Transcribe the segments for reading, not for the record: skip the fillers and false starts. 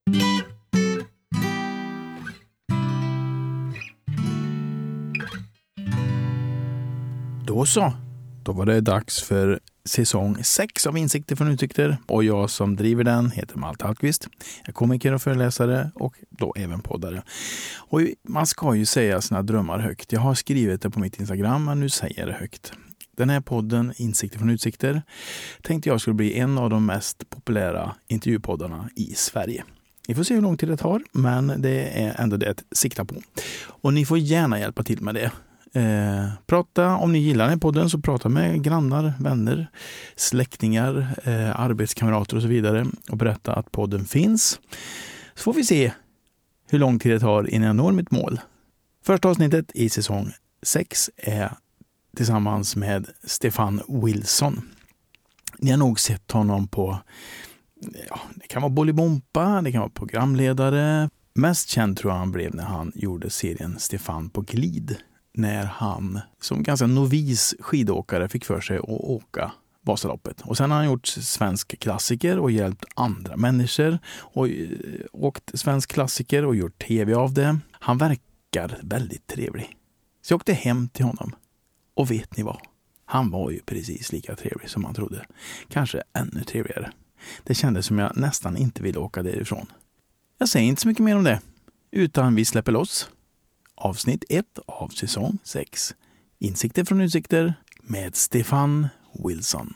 Då så. Då var det dags för säsong 6 av Insikter från Utsikter. Och jag som driver den heter Malte Hallqvist. Jag är komiker och föreläsare och då även poddare. Och man ska ju säga sina drömmar högt. Jag har skrivit det på mitt Instagram, men nu säger jag det högt. Den här podden, Insikter från Utsikter, tänkte jag skulle bli en av de mest populära intervjupoddarna i Sverige. Ni får se hur lång tid det tar, men det är ändå det att sikta på. Och ni får gärna hjälpa till med det. Prata, om ni gillar den här podden, så prata med grannar, vänner, släktingar, arbetskamrater och så vidare och berätta att podden finns. Så får vi se hur lång tid det tar innan jag når mitt mål. Första avsnittet i säsong 6 är tillsammans med Stefan Wilson. Ni har nog sett honom på, det kan vara Bolibompa, det kan vara programledare. Mest känd tror jag han blev när han gjorde serien Stefan på glid. När han som ganska novis skidåkare fick för sig att åka Vasaloppet. Och sen har han gjort svensk klassiker och hjälpt andra människor. Och åkt svensk klassiker och gjort tv av det. Han verkar väldigt trevlig. Så jag åkte hem till honom. Och vet ni vad? Han var ju precis lika trevlig som man trodde. Kanske ännu trevligare. Det kändes som jag nästan inte ville åka därifrån. Jag säger inte så mycket mer om det. Utan vi släpper loss. Avsnitt 1 av säsong 6. Insikter från Utsikter med Stefan Wilson.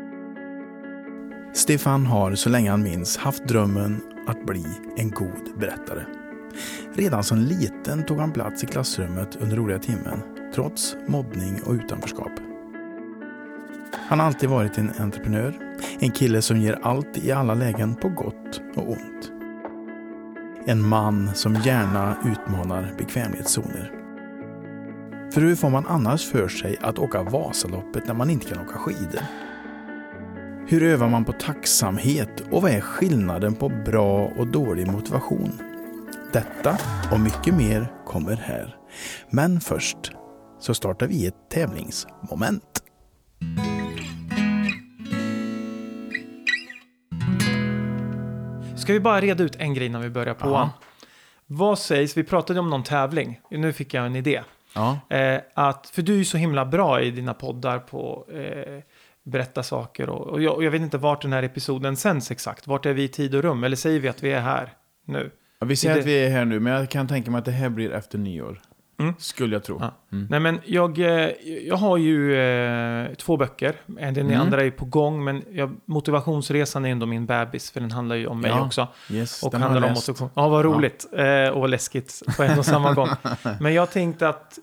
Stefan har så länge han minns haft drömmen att bli en god berättare. Redan som liten tog han plats i klassrummet under roliga timmen, trots mobbning och utanförskap. Han har alltid varit en entreprenör, en kille som ger allt i alla lägen på gott och ont. En man som gärna utmanar bekvämlighetszoner. För hur får man annars för sig att åka Vasaloppet när man inte kan åka skidor? Hur övar man på tacksamhet och vad är skillnaden på bra och dålig motivation? Detta och mycket mer kommer här. Men först så startar vi ett tävlingsmoment. Ska vi bara reda ut en grej när vi börjar på? Aha. Vad sägs, vi pratade om någon tävling. Nu fick jag en idé. Ja. För du är ju så himla bra i dina poddar på berätta saker. Och jag vet inte vart den här episoden sänds exakt. Vart är vi i tid och rum? Eller säger vi att vi är här nu? Ja, vi säger att vi är här nu, men jag kan tänka mig att det här blir efter nyår. Skulle jag tro. Ja. Nej, men jag har ju 2 böcker. Den andra är på gång, men motivationsresan är ändå min bebis, för den handlar ju om mig också. Yes, och handlar om motivation. Ja, vad roligt. Och läskigt på en och samma gång. Men jag tänkte att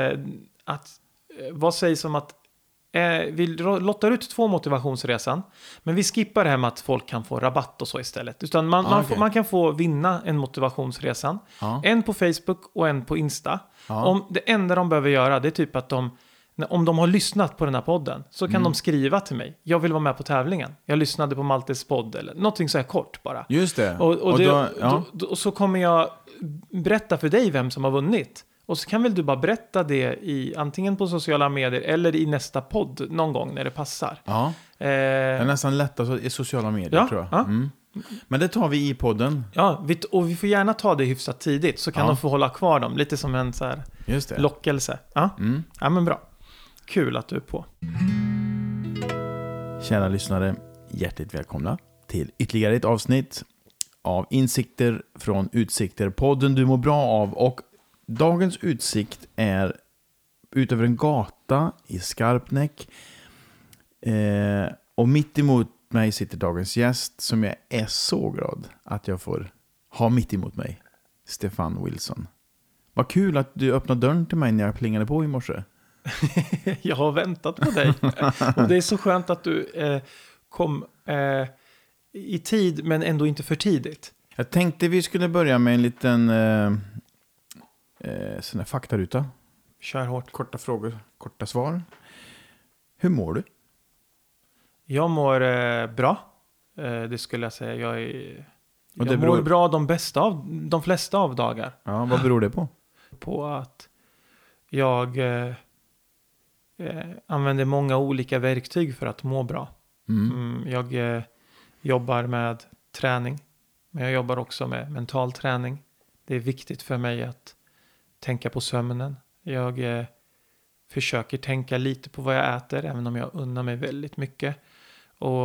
vad sägs om att vi lottar ut 2 motivationsresan, men vi skippar det här med att folk kan få rabatt och så istället. Utan man kan få vinna en motivationsresan. En på Facebook och en på Insta. Om det enda de behöver göra, det är typ att om de har lyssnat på den här podden, så kan de skriva till mig. Jag vill vara med på tävlingen. Jag lyssnade på Maltes podd eller någonting så här kort bara. Just det. Och så kommer jag berätta för dig vem som har vunnit. Och så kan väl du bara berätta det antingen på sociala medier eller i nästa podd någon gång när det passar. Ja. Det är nästan lättast i sociala medier, tror jag. Ja. Men det tar vi i podden. Ja, och vi får gärna ta det hyfsat tidigt, så kan de få hålla kvar dem. Lite som en så här lockelse. Ja. Ja, men bra. Kul att du är på. Kära lyssnare, hjärtligt välkomna till ytterligare ett avsnitt av Insikter från Utsikter. Podden du mår bra av. Och dagens utsikt är ut över en gata i Skarpnäck. Och mitt emot mig sitter dagens gäst, som jag är så glad att jag får ha mitt emot mig. Stefan Wilson. Vad kul att du öppnade dörren till mig när jag plingade på i morse. Jag har väntat på dig. Och det är så skönt att du kom i tid, men ändå inte för tidigt. Jag tänkte vi skulle börja med en liten sån här faktaruta. Kör hårt. Korta frågor, korta svar. Hur mår du? Jag mår bra. Det skulle jag säga. Jag mår bra de flesta av dagar. Ja, vad beror det på? På att jag använder många olika verktyg för att må bra. Jag jobbar med träning. Men jag jobbar också med mental träning. Det är viktigt för mig att tänka på sömnen. Jag försöker tänka lite på vad jag äter, även om jag unnar mig väldigt mycket. Och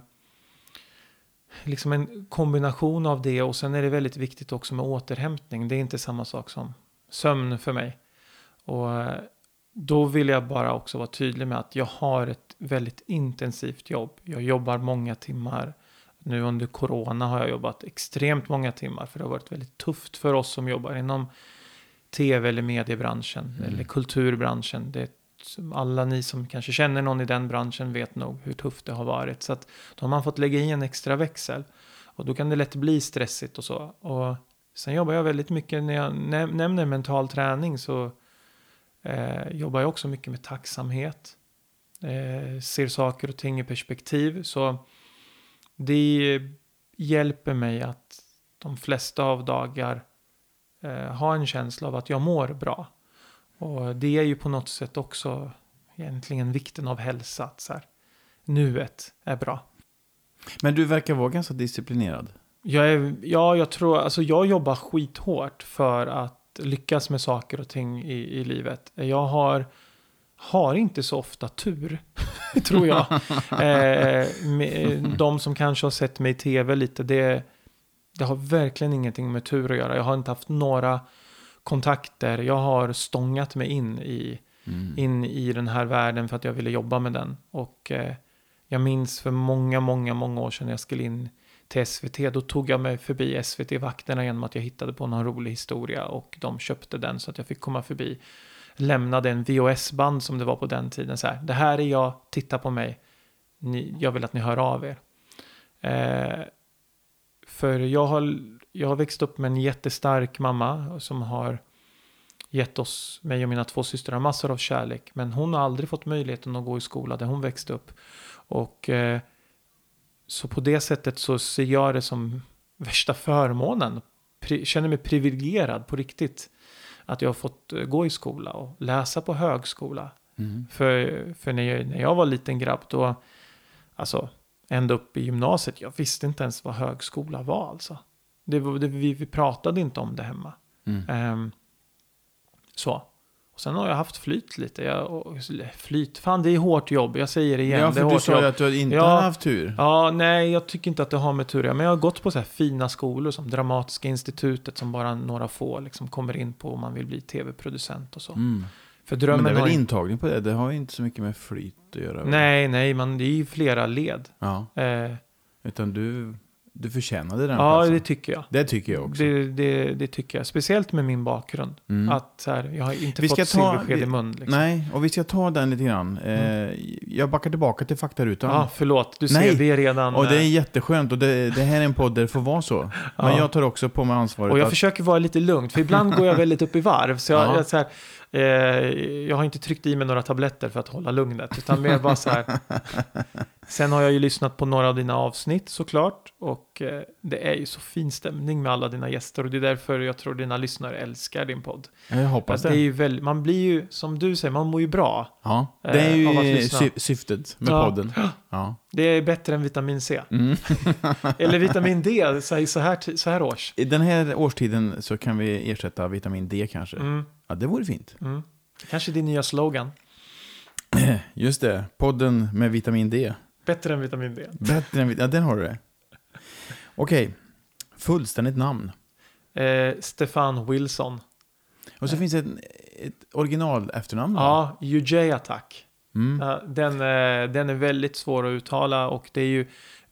liksom en kombination av det, och sen är det väldigt viktigt också med återhämtning. Det är inte samma sak som sömn för mig. Och då vill jag bara också vara tydlig med att jag har ett väldigt intensivt jobb. Jag jobbar många timmar. Nu under corona har jag jobbat extremt många timmar, för det har varit väldigt tufft för oss som jobbar inom tv- eller mediebranschen eller kulturbranschen. Alla ni som kanske känner någon i den branschen vet nog hur tufft det har varit. Så att då har man fått lägga i en extra växel. Och då kan det lätt bli stressigt och så. Och sen jobbar jag väldigt mycket, när jag nämner mental träning, så jobbar jag också mycket med tacksamhet. Ser saker och ting i perspektiv. Så det hjälper mig att de flesta av dagar ha en känsla av att jag mår bra. Och det är ju på något sätt också egentligen vikten av hälsa. Att så här, nuet är bra. Men du verkar vara ganska disciplinerad. Jag tror, alltså jag jobbar skithårt för att lyckas med saker och ting i livet. Jag har inte så ofta tur, tror jag. De som kanske har sett mig i tv lite, det har verkligen ingenting med tur att göra. Jag har inte haft några kontakter. Jag har stångat mig in i den här världen för att jag ville jobba med den. Och jag minns för många år sedan när jag skulle in till SVT. Då tog jag mig förbi SVT-vakterna genom att jag hittade på någon rolig historia. Och de köpte den så att jag fick komma förbi. Lämnade en VHS-band som det var på den tiden. Så här, det här är jag, titta på mig. Jag vill att ni hör av er. För jag har växt upp med en jättestark mamma som har gett mig och mina 2 systrar massor av kärlek. Men hon har aldrig fått möjligheten att gå i skola där hon växte upp. Och så på det sättet så ser jag det som värsta förmånen. Känner mig privilegierad på riktigt. Att jag har fått gå i skola och läsa på högskola. För när jag var liten grabb då, alltså ända upp i gymnasiet, jag visste inte ens vad högskola var alltså. Vi pratade inte om det hemma. Så. Och sen har jag haft flyt lite. Flyt, fan det är hårt jobb. Jag säger det igen. Ja, för det är du sa ju att du inte har haft tur. Ja, nej, jag tycker inte att det har med tur. Men jag har gått på så här fina skolor som Dramatiska institutet som bara några få liksom kommer in på om man vill bli tv-producent och så. För drömmen, men det är väl intagning på det? Det har ju inte så mycket med flyt att göra. Nej, det är ju flera led. Ja. Utan du förtjänade den platsen. platsen. Det tycker jag. Det tycker jag också. Det tycker jag. Speciellt med min bakgrund. Att så här, jag har inte fått silversked i mun. Liksom. Nej, och vi ska ta den lite grann. Jag backar tillbaka till faktarutan. Ja, förlåt. Du ser, vi är redan... Och det är jätteskönt. Och det här är en podd där det får vara så. Men jag tar också på mig ansvaret. Och jag försöker vara lite lugnt. För ibland går jag väldigt upp i varv. Så jag så här... jag har inte tryckt i mig några tabletter för att hålla lugnet, utan mer bara så här. Sen har jag ju lyssnat på några av dina avsnitt såklart, och det är ju så fin stämning med alla dina gäster, och det är därför jag tror dina lyssnare älskar din podd. Jag hoppas det är ju man blir ju, som du säger, man mår ju bra. Ja, det är ju syftet med podden. Ja. Det är bättre än vitamin C. Eller vitamin D så här års. I den här årstiden så kan vi ersätta vitamin D kanske. Ja, det vore fint. Kanske din nya slogan. Just det, podden med vitamin D. Bättre än vitamin D. Ja, den har du det. Okej, fullständigt namn. Stefan Wilson. Och så finns ett original efternamn. Ja, UJ Attack. Den är väldigt svår att uttala, och det är ju...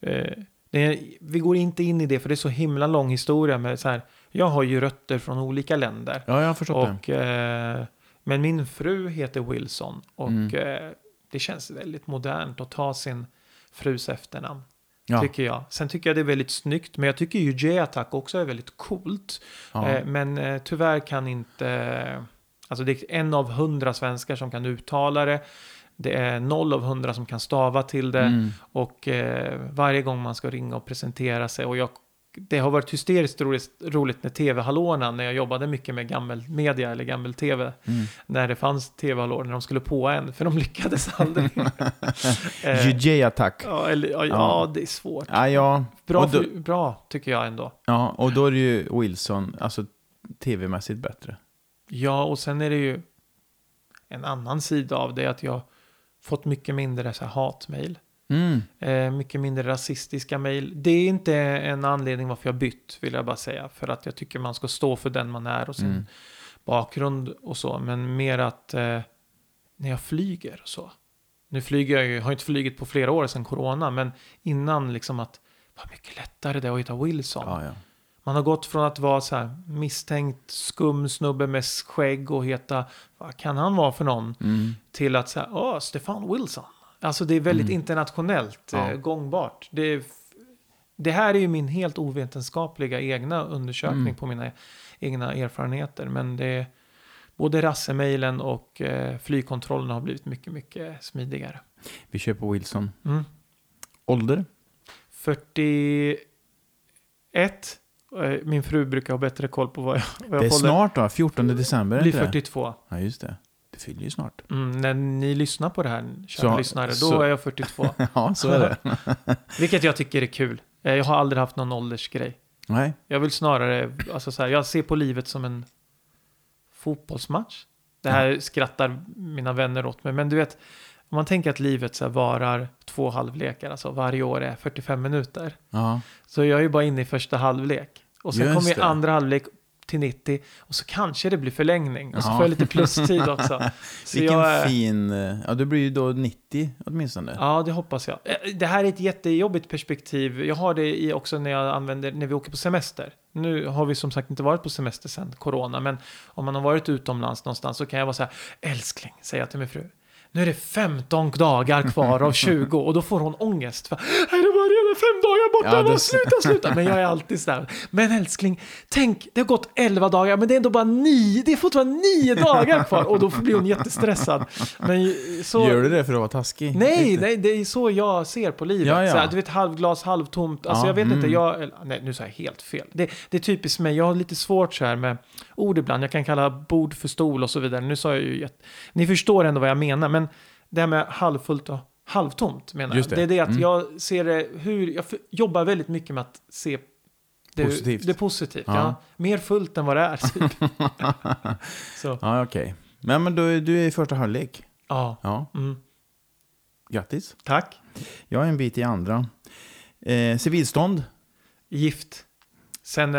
vi går inte in i det, för det är så himla lång historia med så här. Jag har ju rötter från olika länder. Ja, jag har förstått det. Men min fru heter Wilson. Och det känns väldigt modernt att ta sin frus efternamn. Ja. Tycker jag. Sen tycker jag det är väldigt snyggt. Men jag tycker ju J-Attack också är väldigt coolt. Ja. Men tyvärr kan inte... Alltså det är 1 av 100 svenskar som kan uttala det. Det är 0 av 100 som kan stava till det. Och varje gång man ska ringa och presentera sig. Och jag det har varit hysteriskt roligt med tv-hallåorna när jag jobbade mycket med gammel media eller gammel tv. När det fanns tv-hallåor när de skulle på en, för de lyckades aldrig. DJ-attack. Ja, det är svårt. Ja. Bra tycker jag ändå. Ja, och då är det ju Wilson, alltså tv-mässigt bättre. Ja, och sen är det ju en annan sida av det, att jag fått mycket mindre så här hatmejl. Mycket mindre rasistiska mejl. Det är inte en anledning varför jag bytt, vill jag bara säga. För att jag tycker man ska stå för den man är och sin bakgrund och så. Men mer att när jag flyger och så. Nu flyger jag ju, har inte flugit på flera år sedan corona. Men innan liksom att det var mycket lättare det att heta Wilson. Ja. Man har gått från att vara så här misstänkt skum snubbe med skägg och heta, vad kan han vara för någon? Till att säga, Stefan Wilson. Alltså det är väldigt internationellt gångbart. Det här är ju min helt ovetenskapliga egna undersökning på mina egna erfarenheter. Men det är både rassemejlen och flygkontrollen har blivit mycket, mycket smidigare. Vi kör på Wilson. Ålder? 41. Min fru brukar ha bättre koll på vad jag det är snart då, 14 december. Blir 42. Ja, just det. Det fyller ju snart. När ni lyssnar på det här, kära lyssnare, då är jag 42. Ja, så är det. Vilket jag tycker är kul. Jag har aldrig haft någon åldersgrej. Nej. Jag vill snarare, alltså så här, jag ser på livet som en fotbollsmatch. Det här skrattar mina vänner åt mig. Men du vet, om man tänker att livet så här varar 2 halvlekar, alltså varje år är 45 minuter. Så jag är ju bara inne i första halvlek. Och sen kommer ju andra halvlek till 90 och så kanske det blir förlängning och så får jag lite plustid också. Så vilken fin... Ja, det blir ju då 90 åtminstone. Ja, det hoppas jag. Det här är ett jättejobbigt perspektiv. Jag har det också när vi åker på semester. Nu har vi som sagt inte varit på semester sedan corona, men om man har varit utomlands någonstans så kan jag vara så här, älskling, säger jag till min fru. Nu är det 15 dagar kvar av 20 och då får hon ångest. För, nej, det var redan 5 dagar borta. Sluta. Men jag är alltid så här. Men älskling, tänk, det har gått 11 dagar, men det är ändå bara 9. Det är fortfarande 9 dagar kvar. Och då blir hon jättestressad. Men så, gör du det för att vara taskig? Nej, det är så jag ser på livet. Ja. Så här, du vet, halvglas, halvtomt. Alltså jag vet inte, nej, nu sa jag helt fel. Det är typiskt mig. Jag har lite svårt så här med ord ibland. Jag kan kalla bord för stol och så vidare. Nu sa jag ju ni förstår ändå vad jag menar, men det här med halvfullt och halvtomt menar jag. Det är det att jag ser det jag jobbar väldigt mycket med att se det positivt. Ja. Mer fullt än vad det är. Så. Ja, okej. Men du är i första halvlek. Ja. Grattis. Tack. Jag är en bit i andra. Civilstånd? Gift. Sen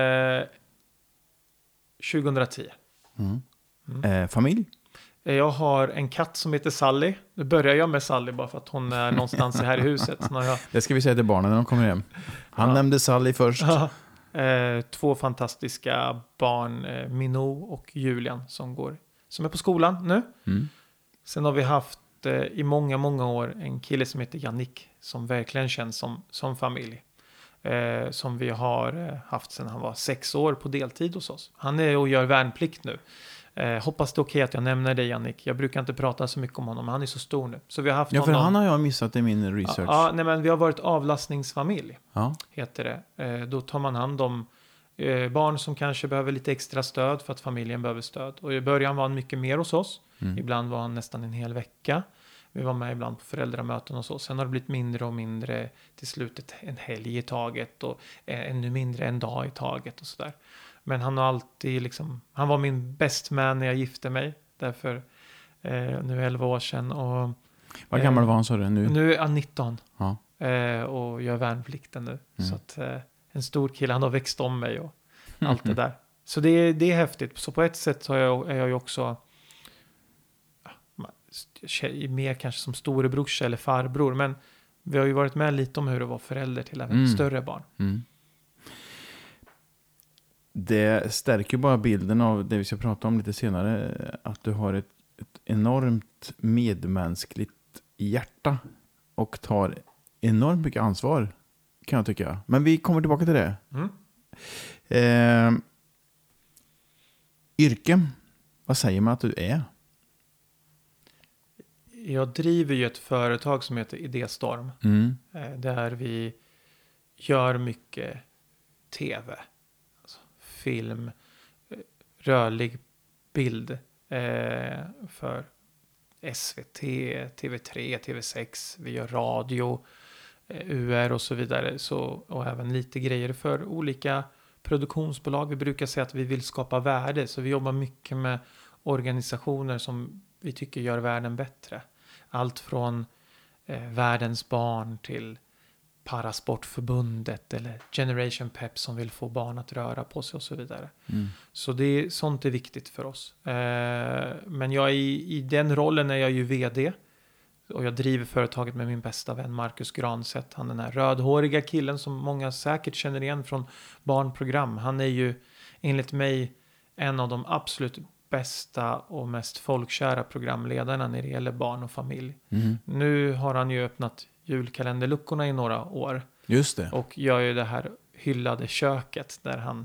2010. Familj? Jag har en katt som heter Sally. Nu börjar jag med Sally bara för att hon är någonstans här i huset. Det ska vi säga till barnen när de kommer hem. Han nämnde Sally först. 2 fantastiska barn, Minou och Julian, som är på skolan nu. Sen har vi haft i många, många år en kille som heter Jannik, som verkligen känns som familj. Som vi har haft sedan han var 6 år på deltid hos oss. Han är och gör värnplikt nu. Hoppas det är okej att jag nämner dig, Jannik. Jag brukar inte prata så mycket om honom. Han är så stor nu. Så vi har haft för han har jag missat i min research. Ja, nej, men vi har varit avlastningsfamilj. Heter det. Då tar man hand om barn som kanske behöver lite extra stöd för att familjen behöver stöd. Och i början var han mycket mer hos oss. Ibland var han nästan en hel vecka. Vi var med ibland på föräldramöten och så. Sen har det blivit mindre och mindre, till slutet en helg i taget och ännu mindre en dag i taget och sådär. Men han har alltid liksom, han var min best man när jag gifte mig. Därför nu 11 år sedan. Och, vad gammal var han, sa du nu? Nu är han 19. Och gör värnplikten nu. Så att en stor kille, han har växt om mig och allt det där. Så det är häftigt. Så på ett sätt så är jag ju också mer kanske som storebrorsa eller farbror. Men vi har ju varit med lite om hur det var förälder till även större barn. Det stärker bara bilden av det vi ska prata om lite senare. Att du har ett enormt medmänskligt hjärta. Och tar enormt mycket ansvar, kan jag tycka. Men vi kommer tillbaka till det. Yrke. Vad säger man att du är? Jag driver ju ett företag som heter Idéstorm. Där vi gör mycket tv, alltså film, rörlig bild för SVT, TV3, TV6, vi gör radio, UR och så vidare. Och även lite grejer för olika produktionsbolag. Vi brukar säga att vi vill skapa värde, så vi jobbar mycket med organisationer som vi tycker gör världen bättre. Allt från Världens barn till Parasportförbundet eller Generation Pep som vill få barn att röra på sig och så vidare. Så sånt är viktigt för oss. Men jag i den rollen är jag ju vd och jag driver företaget med min bästa vän Marcus Granset. Han är den här rödhåriga killen som många säkert känner igen från barnprogram. Han är ju enligt mig en av de absolut bästa och mest folkkära programledarna när det gäller barn och familj. Nu har han ju öppnat julkalenderluckorna i några år. Just det. Och gör ju det här hyllade köket där han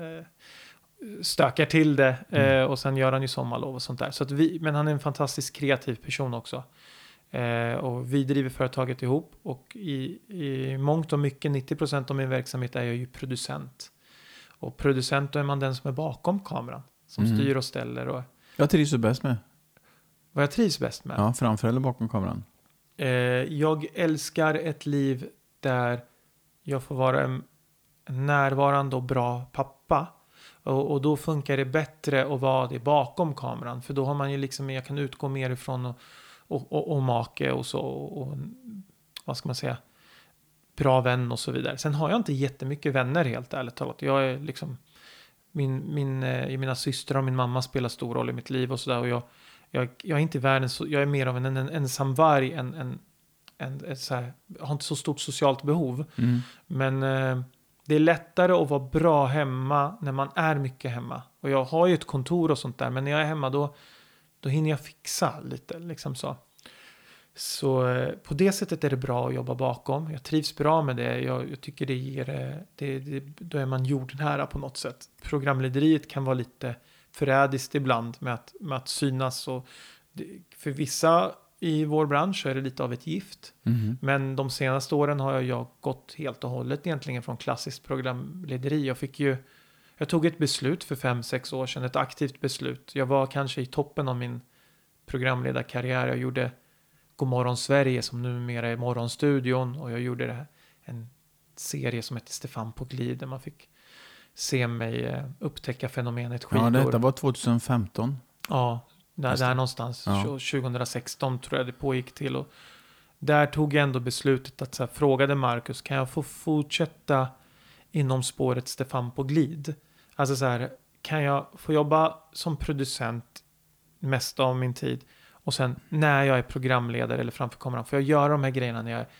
stökar till det. Och sen gör han ju sommarlov och sånt där. Så att men han är en fantastiskt kreativ person också. Och vi driver företaget ihop. Och i mångt och mycket, 90% av min verksamhet är jag ju producent. Och producent, då är man den som är bakom kameran. Som styr och ställer. Och jag trivs du bäst med? Vad jag trivs bäst med? Ja, framför eller bakom kameran? Jag älskar ett liv där jag får vara en närvarande och bra pappa. Och då funkar det bättre att vara det bakom kameran. För då har man ju liksom, jag kan utgå mer ifrån och make och så. Och vad ska man säga? Bra vän och så vidare. Sen har jag inte jättemycket vänner helt ärligt talat. Jag är liksom, mina systrar och min mamma spelar stor roll i mitt liv och sådär. Och jag är inte världens, jag är mer av en ensam varg så här, jag har inte så stort socialt behov. Men det är lättare att vara bra hemma när man är mycket hemma. Och jag har ju ett kontor och sånt där, men när jag är hemma då hinner jag fixa lite liksom så. Så på det sättet är det bra att jobba bakom. Jag trivs bra med det. Jag tycker det ger då är man jordnära på något sätt. Programlederiet kan vara lite förrädiskt ibland med att synas. Och för vissa i vår bransch är det lite av ett gift. Men de senaste åren har jag gått helt och hållet egentligen från klassiskt programlederi. Jag tog ett beslut för 5-6 år sedan. Ett aktivt beslut. Jag var kanske i toppen av min programledarkarriär. Jag gjorde Godmorgon Sverige som numera är Morgonstudion. Och jag gjorde en serie som heter Stefan på glid. Där man fick se mig upptäcka fenomenet skidor. Ja, detta var 2015. Ja, där någonstans. Ja. 2016 tror jag det pågick till. Och där tog jag ändå beslutet att så här, frågade Marcus, kan jag få fortsätta inom spåret Stefan på glid? Alltså så här, kan jag få jobba som producent mest av min tid? Och sen när jag är programledare eller framför kameran, får jag göra de här grejerna när jag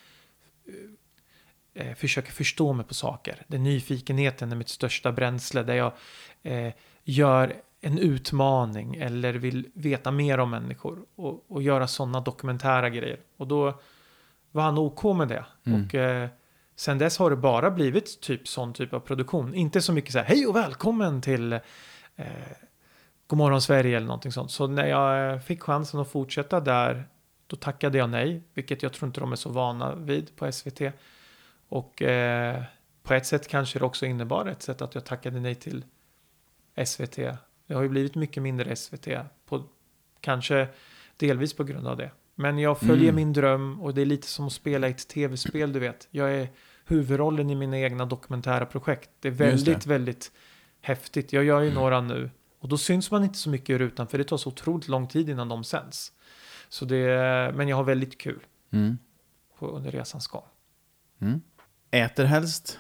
försöker förstå mig på saker. Den nyfikenheten är mitt största bränsle. Där jag gör en utmaning eller vill veta mer om människor. Och göra sådana dokumentära grejer. Och då var han OK med det. Och sen dess har det bara blivit sån typ av produktion. Inte så mycket så här, hej och välkommen till Godmorgon Sverige eller någonting sånt. Så när jag fick chansen att fortsätta där, då tackade jag nej. Vilket jag tror inte de är så vana vid på SVT. Och på ett sätt kanske det också innebar ett sätt att jag tackade nej till SVT. Det har ju blivit mycket mindre SVT. Kanske delvis på grund av det. Men jag följer min dröm och det är lite som att spela i ett tv-spel, du vet. Jag är huvudrollen i mina egna dokumentära projekt. Det är väldigt, väldigt häftigt. Jag gör ju några nu. Och då syns man inte så mycket i rutan för det tar så otroligt lång tid innan de sänds. Men jag har väldigt kul under resans gång. Äter helst?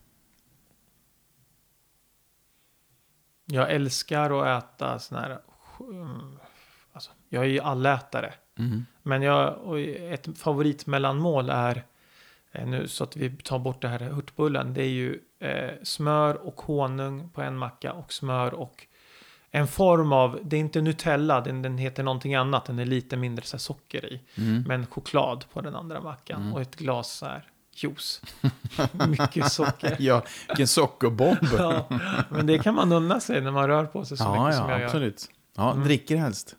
Jag älskar att äta sån här... Alltså, jag är ju allätare. Men ett favoritmellanmål är... Nu så att vi tar bort det här hurtbullen. Det är ju smör och honung på en macka. Och smör och en form av... Det är inte Nutella. Den heter någonting annat. Den är lite mindre så här socker i. Men choklad på den andra mackan. Och ett glas så här juice. Mycket socker. Ja, vilken sockerbomb. Ja, men det kan man unna sig när man rör på sig så mycket som jag absolut. Gör. Ja, dricker helst?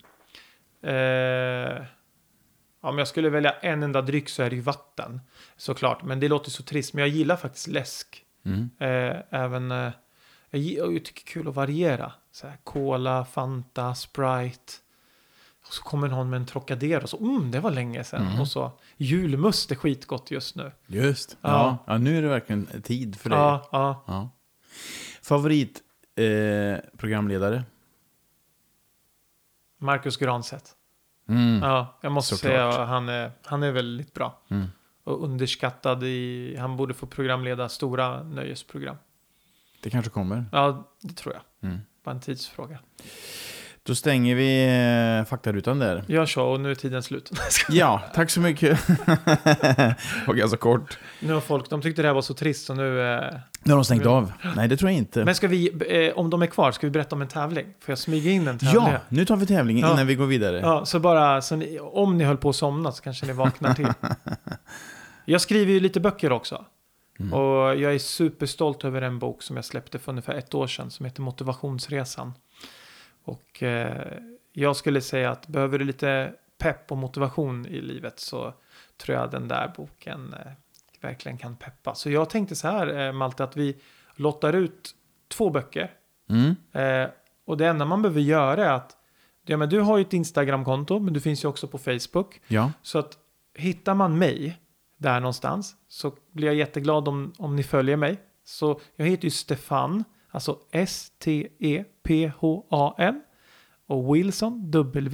Om jag skulle välja en enda dryck så är det ju vatten. Såklart, men det låter så trist. Men jag gillar faktiskt läsk. Även, jag tycker kul att variera. Så här, Cola, Fanta, Sprite. Och så kommer någon med en Trocadero. Så, det var länge sedan. Och så, julmust är skitgott just nu. Just, ja, nu är det verkligen tid för dig. Ja. Favorit programledare? Marcus Granstedt. Ja, jag måste säga han är väldigt bra. Och underskattad han borde få programleda stora nöjesprogram. Det kanske kommer. Ja, det tror jag. Bara en tidsfråga. Då stänger vi faktarutan där. Gör så, och nu är tiden slut. Ja, tack så mycket. Och ganska kort. Nu har de tyckte det här var så trist, så nu har de stängt av. Nej, det tror jag inte. Men ska vi, om de är kvar, ska vi berätta om en tävling? Får jag smyga in en tävling? Ja, nu tar vi tävlingen innan vi går vidare. Ja, så bara, om ni höll på att somna så kanske ni vaknar till. Jag skriver ju lite böcker också. Och jag är superstolt över en bok som jag släppte för ungefär 1 år sedan som heter Motivationsresan. Och jag skulle säga att behöver du lite pepp och motivation i livet, så tror jag den där boken verkligen kan peppa. Så jag tänkte så här, Malte, att vi lottar ut 2 böcker. Och det enda man behöver göra är att men du har ju ett Instagram-konto, men du finns ju också på Facebook. Ja. Så att hittar man mig där någonstans, så blir jag jätteglad om ni följer mig. Så jag heter ju Stefan, alltså STEPHAN, och Wilson,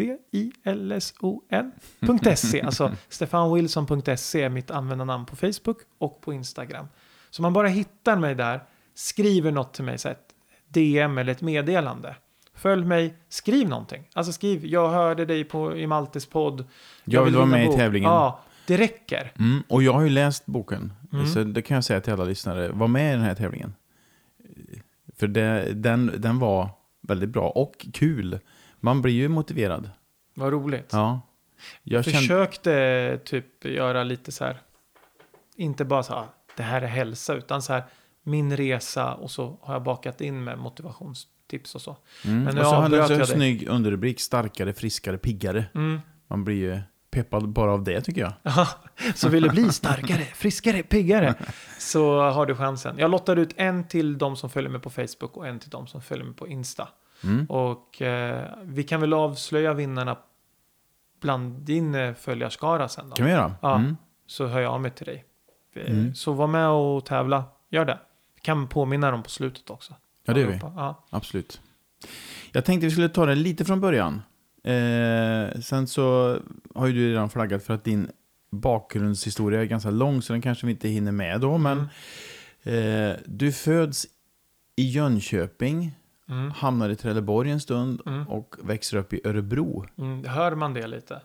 WILSON.se. Alltså stefanwilson.se är mitt användarnamn på Facebook och på Instagram. Så man bara hittar mig där, skriver något till mig, så ett DM eller ett meddelande. Följ mig, skriv någonting. Alltså skriv, jag hörde dig i Maltes podd. Jag vill vara med i tävlingen. Ja, det räcker. Och jag har ju läst boken. Så det kan jag säga till alla lyssnare. Var med i den här tävlingen. För den var väldigt bra och kul. Man blir ju motiverad. Vad roligt. Ja. Jag försökte typ göra lite så här, inte bara så här, det här är hälsa, utan så här, min resa, och så har jag bakat in med motivationstips och så. Men och så hade jag en snygg underrubrik: starkare, friskare, piggare. Man blir ju peppad bara av det, tycker jag. Så vill du bli starkare, friskare, piggare, så har du chansen. Jag lottar ut en till de som följer mig på Facebook och en till de som följer mig på Insta. Och vi kan väl avslöja vinnarna bland din följarskara sen då. Kan vi göra? Ja, så hör jag av mig till dig. Så var med och tävla. Gör det. Vi kan påminna dem på slutet också. Ja, det är vi. Ja. Absolut. Jag tänkte vi skulle ta det lite från början. Sen så har ju du redan flaggat för att din bakgrundshistoria är ganska lång, så den kanske vi inte hinner med då. Men du föds i Jönköping, hamnar i Trelleborg en stund och växer upp i Örebro. Hör man det lite?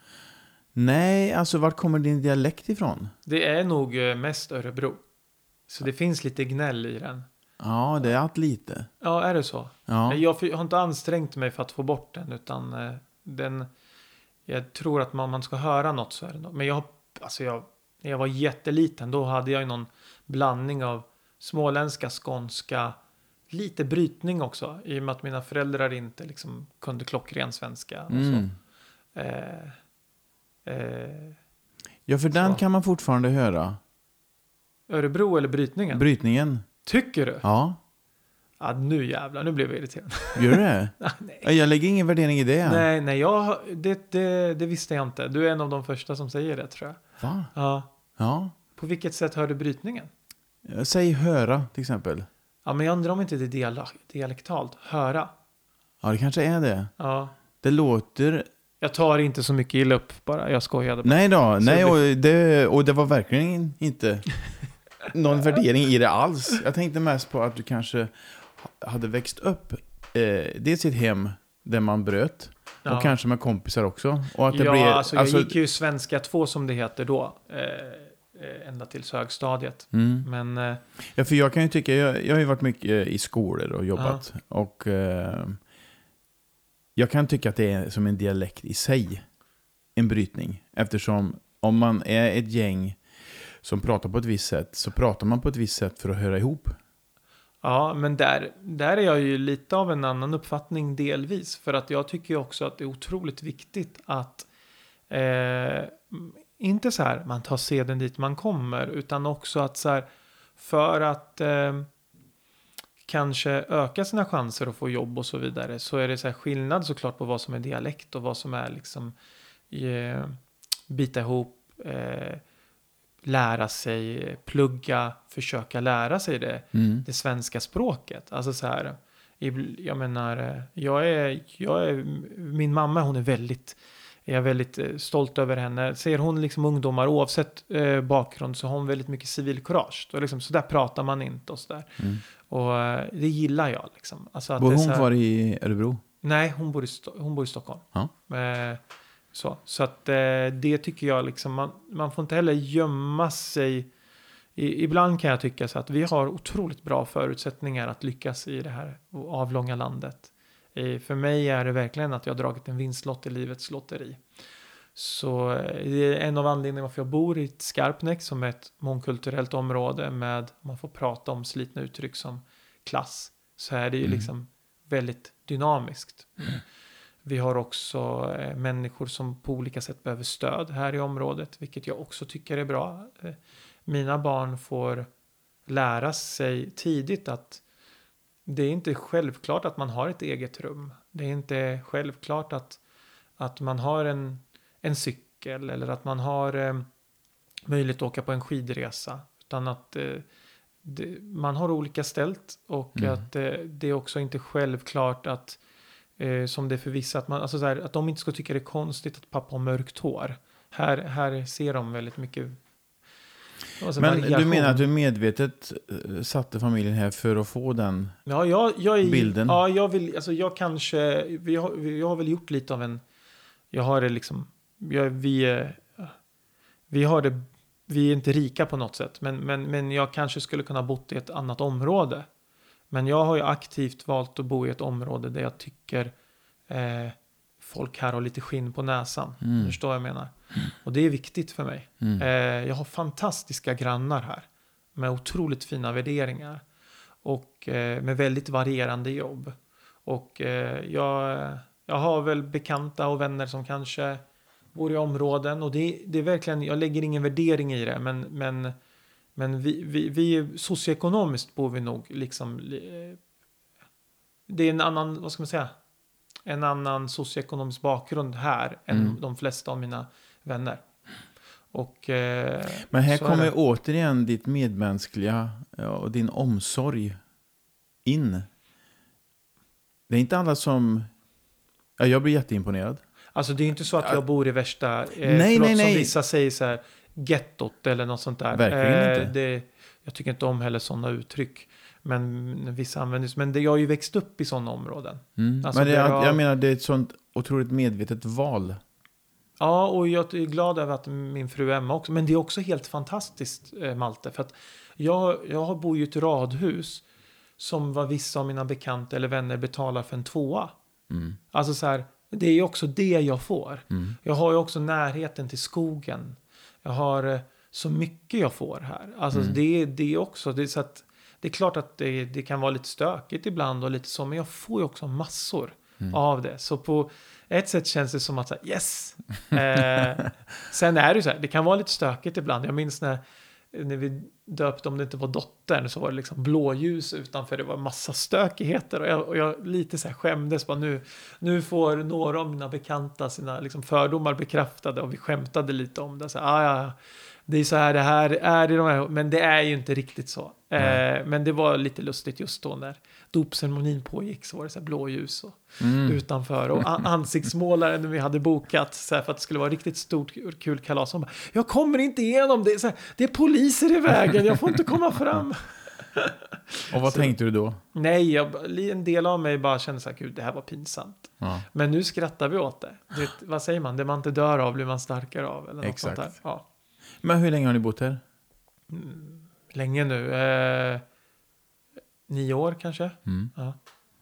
Nej, alltså vart kommer din dialekt ifrån? Det är nog mest Örebro. Så det finns lite gnäll i den. Ja, det är allt lite. Ja, är det så? Ja. Jag har inte ansträngt mig för att få bort den, utan jag tror att man ska höra något, så är det nog. Men när jag var jätteliten, då hade jag någon blandning av småländska, skånska, lite brytning också, i och med att mina föräldrar inte liksom kunde klockren svenska och så. Ja, för den kan man fortfarande höra. Örebro eller brytningen? Brytningen. Tycker du? Ja. Ja, nu jävlar, nu blev jag irriterad. Gör du det? Nej. Jag lägger ingen värdering i det. Nej, det visste jag inte. Du är en av de första som säger det, tror jag. Va? Ja. På vilket sätt hör du brytningen? Säg höra, till exempel. Ja, men jag undrar om inte det är dialektalt. Höra. Ja, det kanske är det. Ja. Det låter... Jag tar inte så mycket illa upp bara. Jag skojade bara. Nej då. Nej, och det var verkligen inte någon värdering i det alls. Jag tänkte mest på att du kanske hade växt upp dels i ett hem där man bröt. Ja. Och kanske med kompisar också. Och att det blev, jag gick ju svenska 2 som det heter då. Ända till högstadiet. Men, ja, för jag kan ju tycka, jag har ju varit mycket i skolor och jobbat. Och jag kan tycka att det är som en dialekt i sig. En brytning. Eftersom om man är ett gäng som pratar på ett visst sätt, så pratar man på ett visst sätt för att höra ihop. Ja, men där är jag ju lite av en annan uppfattning delvis. För att jag tycker också att det är otroligt viktigt att inte så här man tar seden dit man kommer, utan också att så här, för att kanske öka sina chanser att få jobb och så vidare, så är det så här skillnad såklart på vad som är dialekt och vad som är liksom bita ihop, lära sig, plugga, försöka lära sig det svenska språket. Alltså så här, jag menar, min mamma, hon är väldigt, jag är väldigt stolt över henne. Ser hon liksom ungdomar oavsett bakgrund, så har hon väldigt mycket civilkurage. Och liksom, så där pratar man inte och så där. Och det gillar jag liksom. Alltså att bor hon här, kvar i Örebro? Nej, hon bor i Stockholm. Ja. Så att det tycker jag liksom, man får inte heller gömma sig. Ibland kan jag tycka så att vi har otroligt bra förutsättningar att lyckas i det här avlånga landet. För mig är det verkligen att jag har dragit en vinstlott i livets lotteri. Så det är en av anledningarna varför jag bor i ett Skarpnäck, som är ett mångkulturellt område med, man får prata om slitna uttryck som klass, så är det ju liksom väldigt dynamiskt. Vi har också människor som på olika sätt behöver stöd här i området, vilket jag också tycker är bra. Mina barn får lära sig tidigt att det är inte självklart att man har ett eget rum. Det är inte självklart att man har en cykel eller att man har möjlighet att åka på en skidresa. Utan att man har olika ställt, och att det är också inte självklart att som det är för vissa, alltså så här, att de inte ska tycka det är konstigt att pappa har mörkt hår. Här ser de väldigt mycket. Alltså men variation. Du menar att du medvetet satte familjen här för att få den bilden? Ja, jag kanske, vi har väl gjort lite av en, jag har det liksom, vi är inte rika på något sätt, men jag kanske skulle kunna bott i ett annat område. Men jag har ju aktivt valt att bo i ett område där jag tycker folk här har lite skinn på näsan. Förstår vad jag menar? Och det är viktigt för mig. Jag har fantastiska grannar här med otroligt fina värderingar och med väldigt varierande jobb. Och jag har väl bekanta och vänner som kanske bor i områden, och det är verkligen, jag lägger ingen värdering i det, men vi socioekonomiskt bor vi nog liksom, det är en annan, vad ska man säga, en annan socioekonomisk bakgrund här än de flesta av mina vänner. Och, men här kommer återigen ditt medmänskliga och din omsorg in. Det är inte alla som, jag blir jätteimponerad. Alltså det är inte så att jag bor i värsta, nej. som vissa säger så här, gettot eller något sånt där. Verkligen inte. Jag tycker inte om heller sådana uttryck. Men vissa använder, men jag har ju växt upp i sådana områden. Alltså men jag menar, det är ett sånt otroligt medvetet val. Ja, och jag är glad över att min fru Emma också. Men det är också helt fantastiskt, Malte. För att jag bor ju i ett radhus som vad vissa av mina bekanta eller vänner betalar för en 2:a. Alltså så här, det är ju också det jag får. Jag har ju också närheten till skogen. Jag har så mycket jag får här. Alltså det är också, det är så att det är klart att det kan vara lite stökigt ibland och lite så, men jag får ju också massor av det. Så på ett sätt känns det som att säga, yes! Sen är det ju så här, det kan vara lite stökigt ibland. Jag minns när vi döpte, om det inte var dottern, så var det liksom blåljus utanför, det var massa stökigheter, och jag lite så här skämdes bara, nu får några av mina bekanta sina liksom fördomar bekräftade, och vi skämtade lite om det, så här, det är så här, det här är det, de här, men det är ju inte riktigt så. Men det var lite lustigt just då när dopceremonin pågick, så var det så här blåljus och utanför, och ansiktsmålaren vi hade bokat så här, för att det skulle vara riktigt stort kul kalas. Bara, jag kommer inte igenom det, så här, det är poliser i vägen, jag får inte komma fram. Och vad tänkte du då? Nej, en del av mig bara kände så här, gud, det här var pinsamt. Men nu skrattar vi åt det. Vad säger man? Det man inte dör av blir man starkare av, eller något. Exakt. Sånt där. Ja. Men hur länge har ni bott här? Länge nu. 9 år kanske. Ja.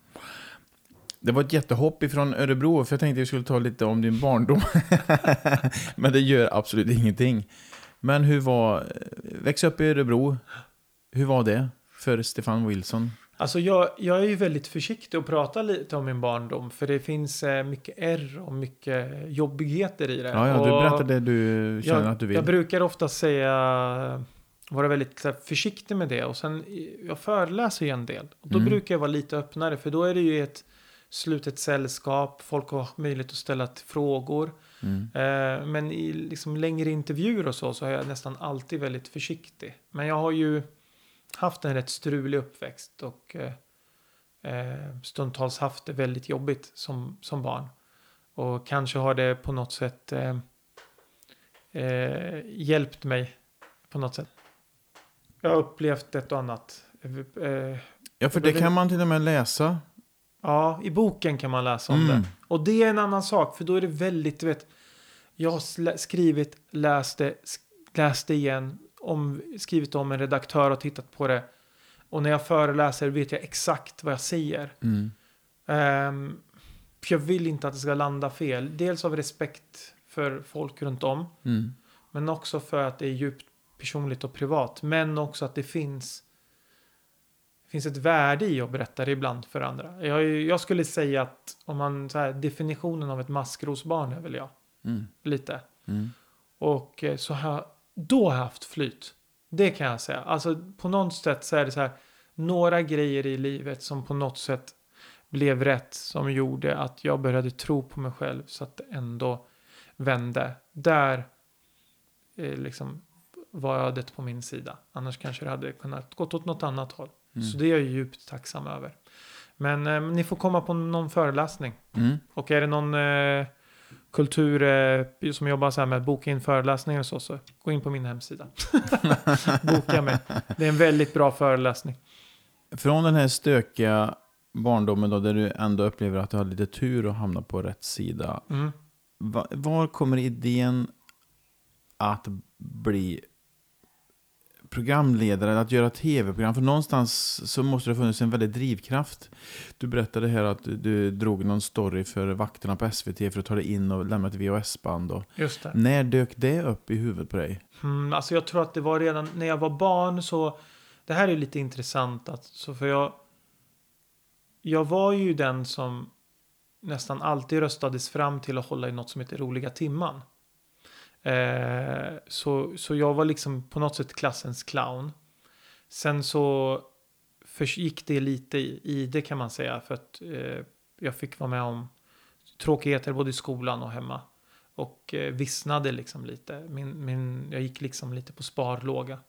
Det var ett jättehopp ifrån Örebro, för jag tänkte att vi skulle ta lite om din barndom. Men det gör absolut ingenting. Men växa upp i Örebro, hur var det för Stefan Wilson? Alltså jag är ju väldigt försiktig att prata lite om min barndom, för det finns mycket och mycket jobbigheter i det. Ja, du berättade det du känner att du vill. Jag brukar ofta säga, vara väldigt så här, försiktig med det. Och sen, jag föreläser ju en del. Och då brukar jag vara lite öppnare. För då är det ju ett slutet sällskap. Folk har möjlighet att ställa frågor. Men i liksom längre intervjuer och så är jag nästan alltid väldigt försiktig. Men jag har ju haft en rätt strulig uppväxt. Och stundtals haft det väldigt jobbigt som barn. Och kanske har det på något sätt hjälpt mig på något sätt. Jag har upplevt ett och annat. Ja, för det kan man till och med läsa. Ja, i boken kan man läsa om det. Och det är en annan sak, för då är det väldigt, du vet, jag har skrivit, läste igen, skrivit om en redaktör och tittat på det. Och när jag föreläser vet jag exakt vad jag säger. För jag vill inte att det ska landa fel. Dels av respekt för folk runt om. Men också för att det är djupt personligt och privat. Men också att det finns ett värde i att berätta det ibland för andra. Jag skulle säga att om man så här, definitionen av ett maskrosbarn är väl jag. Lite. Och då har jag haft flyt. Det kan jag säga. Alltså på något sätt så är det så här, några grejer i livet som på något sätt blev rätt, som gjorde att jag började tro på mig själv så att det ändå vände. Där liksom var ödet på min sida. Annars kanske det hade kunnat gått åt något annat håll. Så det är jag djupt tacksam över. Men ni får komma på någon föreläsning. Och är det någon kultur som jobbar så här med att boka in föreläsningar och så gå in på min hemsida. Boka mig. Det är en väldigt bra föreläsning. Från den här stökiga barndomen då, där du ändå upplever att du har lite tur och hamnar på rätt sida. Var kommer idén att bli programledare, att göra tv-program? För någonstans så måste det ha funnits en väldigt drivkraft. Du berättade här att du drog någon story för vakterna på SVT för att ta dig in och lämna ett VHS-band. Just det. När dök det upp i huvudet på dig? Alltså jag tror att det var redan när jag var barn. Så det här är lite intressant. För jag var ju den som nästan alltid röstades fram till att hålla i något som heter Roliga timman. Så jag var liksom på något sätt klassens clown. Sen så gick det lite i det, kan man säga. För att jag fick vara med om tråkigheter både i skolan och hemma. Och vissnade liksom lite. Jag gick liksom lite på sparlåga.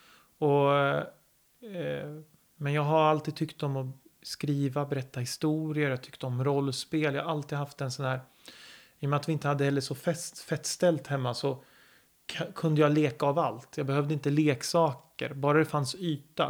Men jag har alltid tyckt om att skriva, berätta historier. Jag tyckte om rollspel. Jag har alltid haft en sån här... I och med att vi inte hade heller så fettställt hemma så kunde jag leka av allt. Jag behövde inte leksaker, bara det fanns yta.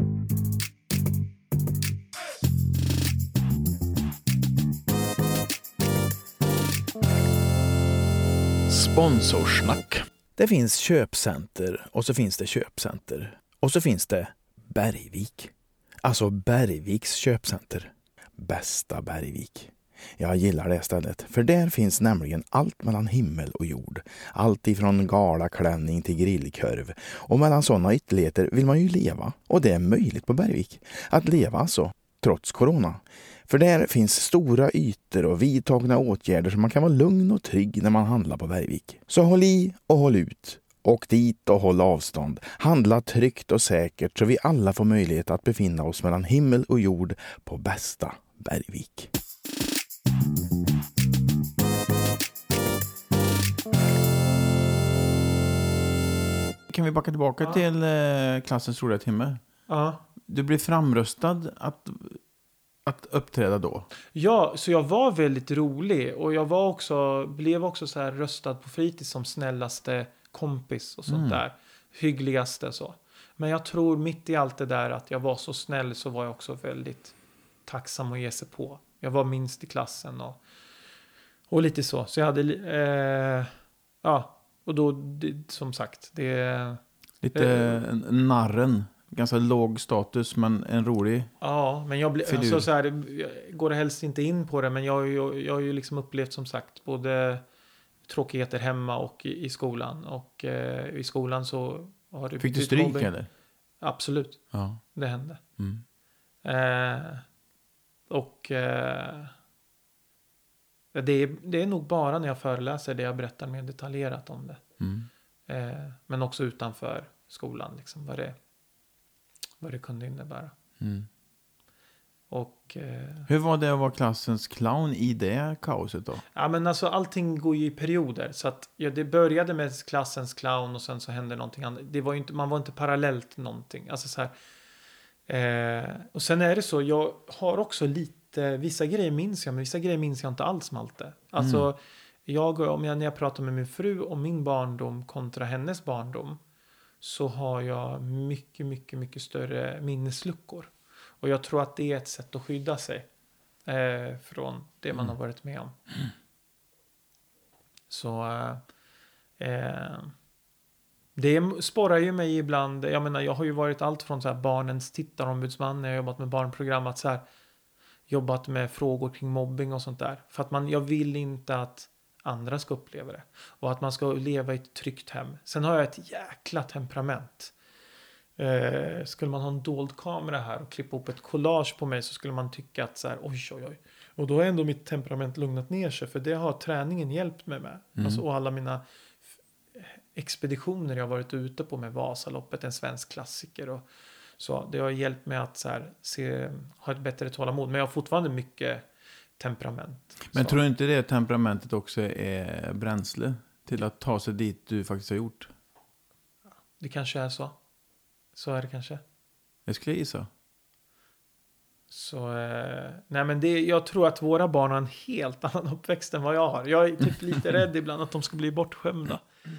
Sponsorsnack. Det finns köpcenter och så finns det köpcenter. Och så finns det Bergvik. Alltså Bergviks köpcenter. Bästa Bergvik. Jag gillar det stället, för där finns nämligen allt mellan himmel och jord. Allt ifrån galaklänning till grillkorv. Och mellan sådana ytterligheter vill man ju leva. Och det är möjligt på Bergvik. Att leva alltså, trots corona. För där finns stora ytor och vidtagna åtgärder så man kan vara lugn och trygg när man handlar på Bergvik. Så håll i och håll ut. Åk dit och håll avstånd. Handla tryggt och säkert så vi alla får möjlighet att befinna oss mellan himmel och jord på bästa Bergvik. Kan vi backa tillbaka till klassens roliga timme? Ja. Du blev framröstad att uppträda då? Ja, så jag var väldigt rolig. Och jag blev också så här röstad på fritids som snällaste kompis och sånt där. Hyggligaste så. Men jag tror mitt i allt det där att jag var så snäll så var jag också väldigt tacksam att ge sig på. Jag var minst i klassen och lite så. Så jag hade... och då, som sagt, det... Lite narren. Ganska låg status, men en rolig... Ja, men jag blev... Alltså, så här, jag går helst inte in på det, men jag har ju liksom upplevt, som sagt, både tråkigheter hemma och i skolan. Och i skolan så har det... Fick du stryk, mobbing. Eller? Absolut. Ja. Det hände. Det är nog bara när jag föreläser det jag berättar mer detaljerat om det. Men också utanför skolan liksom, vad det kunde innebära. Och, hur var det att vara klassens clown i det kaoset då? Ja, men alltså allting går ju i perioder. Så att det började med klassens clown och sen så hände någonting annat. Det var ju inte, man var inte parallellt någonting. Alltså så här, och sen är det så, jag har också lite, vissa grejer minns jag, men vissa grejer minns jag inte alls, Malte. Alltså, när jag pratar med min fru om min barndom kontra hennes barndom, så har jag mycket, mycket, mycket större minnesluckor. Och jag tror att det är ett sätt att skydda sig från det man har varit med om. Så det sporrar ju mig ibland. Jag menar, jag har ju varit allt från så här barnens tittarombudsman när jag jobbat med barnprogram, att så här, jobbat med frågor kring mobbing och sånt där. För att jag vill inte att andra ska uppleva det. Och att man ska leva i ett tryggt hem. Sen har jag ett jäkla temperament. Skulle man ha en dold kamera här och klippa upp ett collage på mig, så skulle man tycka att så här, oj. Och då är ändå mitt temperament lugnat ner sig, för det har träningen hjälpt mig med. Alltså, och alla mina expeditioner jag varit ute på, med Vasaloppet, en svensk klassiker och så, det har hjälpt mig att så här, ha ett bättre tålamod. Men jag har fortfarande mycket temperament. Men så. tror du inte det temperamentet också är bränsle till att ta sig dit du faktiskt har gjort? Det kanske är så. Så är det kanske. Jag skulle gissa. Så, nej men jag tror att våra barn har en helt annan uppväxt än vad jag har. Jag är typ lite rädd ibland att de ska bli bortskämda.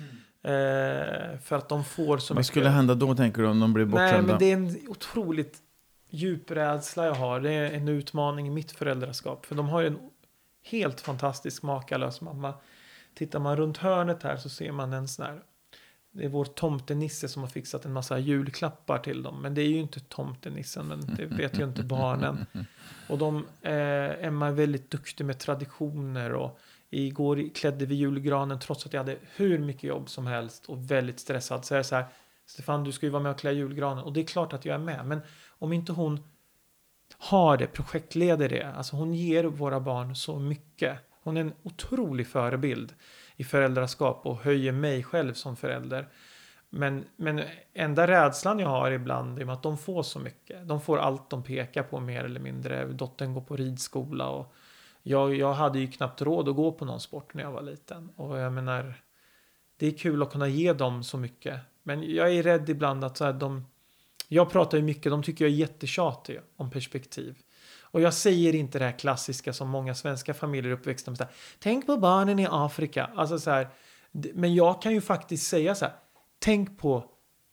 För att de får så mycket. Vad skulle hända då, tänker du, om de blir bortskämda? Nej, men det är en otroligt djup rädsla jag har. Det är en utmaning i mitt föräldraskap. För de har ju en helt fantastisk makalös mamma. Tittar man runt hörnet här så ser man en sån här. Det är vår tomtenisse som har fixat en massa julklappar till dem. Men det är ju inte tomtenissen, men det vet ju inte barnen. Och Emma är väldigt duktig med traditioner. Och igår klädde vi julgranen trots att jag hade hur mycket jobb som helst och väldigt stressad. Så är det så här, Stefan, du ska ju vara med och klä julgranen. Och det är klart att jag är med. Men om inte hon har det, projektleder det. Alltså hon ger våra barn så mycket. Hon är en otrolig förebild i föräldraskap och höjer mig själv som förälder. Men enda rädslan jag har ibland är att de får så mycket. De får allt de pekar på mer eller mindre. Dottern går på ridskola och jag hade ju knappt råd att gå på någon sport när jag var liten. Och jag menar, det är kul att kunna ge dem så mycket. Men jag är rädd ibland att så här, jag pratar ju mycket, de tycker jag är jättetjatig om perspektiv. Och jag säger inte det här klassiska som många svenska familjer uppväxta med. Så här, tänk på barnen i Afrika. Alltså så här, men jag kan ju faktiskt säga så här. Tänk på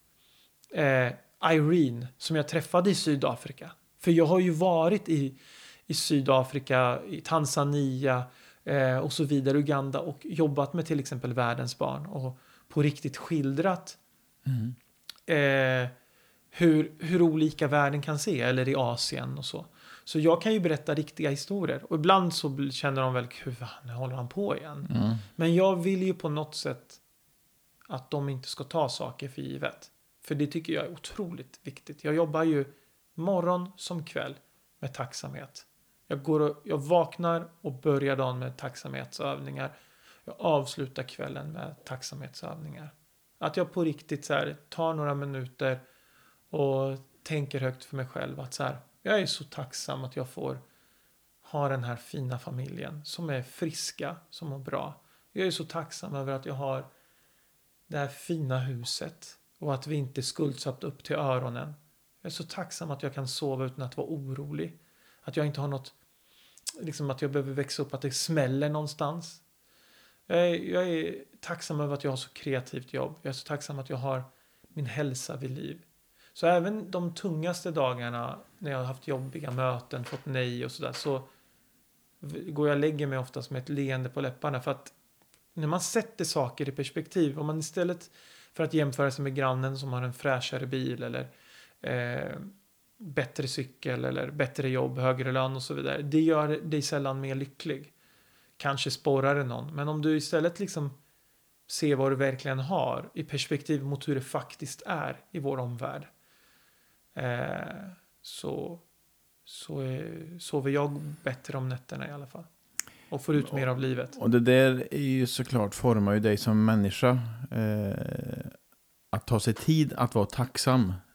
Irene som jag träffade i Sydafrika. För jag har ju varit i Sydafrika, i Tanzania och så vidare, Uganda, och jobbat med till exempel Världens barn. Och på riktigt skildrat hur olika världen kan se. Eller i Asien och så. Så jag kan ju berätta riktiga historier. Och ibland så känner de väl, nu håller han på igen. Men jag vill ju på något sätt att de inte ska ta saker för givet. För det tycker jag är otroligt viktigt. Jag jobbar ju morgon som kväll med tacksamhet. Jag vaknar och börjar dagen med tacksamhetsövningar. Jag avslutar kvällen med tacksamhetsövningar. Att jag på riktigt så här, tar några minuter och tänker högt för mig själv att så här, jag är så tacksam att jag får ha den här fina familjen som är friska, som mår bra. Jag är så tacksam över att jag har det här fina huset och att vi inte är skuldsatt upp till öronen. Jag är så tacksam att jag kan sova utan att vara orolig. Att jag inte har något, liksom att jag behöver växa upp, att det smäller någonstans. Jag är tacksam över att jag har så kreativt jobb. Jag är så tacksam att jag har min hälsa vid liv. Så även de tungaste dagarna när jag har haft jobbiga möten, fått nej och sådär, så går jag och lägger mig oftast med ett leende på läpparna. För att när man sätter saker i perspektiv, om man istället för att jämföra sig med grannen som har en fräschare bil eller bättre cykel eller bättre jobb, högre lön och så vidare, det gör dig sällan mer lycklig. Kanske sporrar det någon. Men om du istället liksom ser vad du verkligen har i perspektiv mot hur det faktiskt är i vår omvärld, så sover jag bättre om nätterna i alla fall. Och får ut mer av livet. Och det där är ju såklart, formar ju dig som människa. Att ta sig tid att vara tacksam.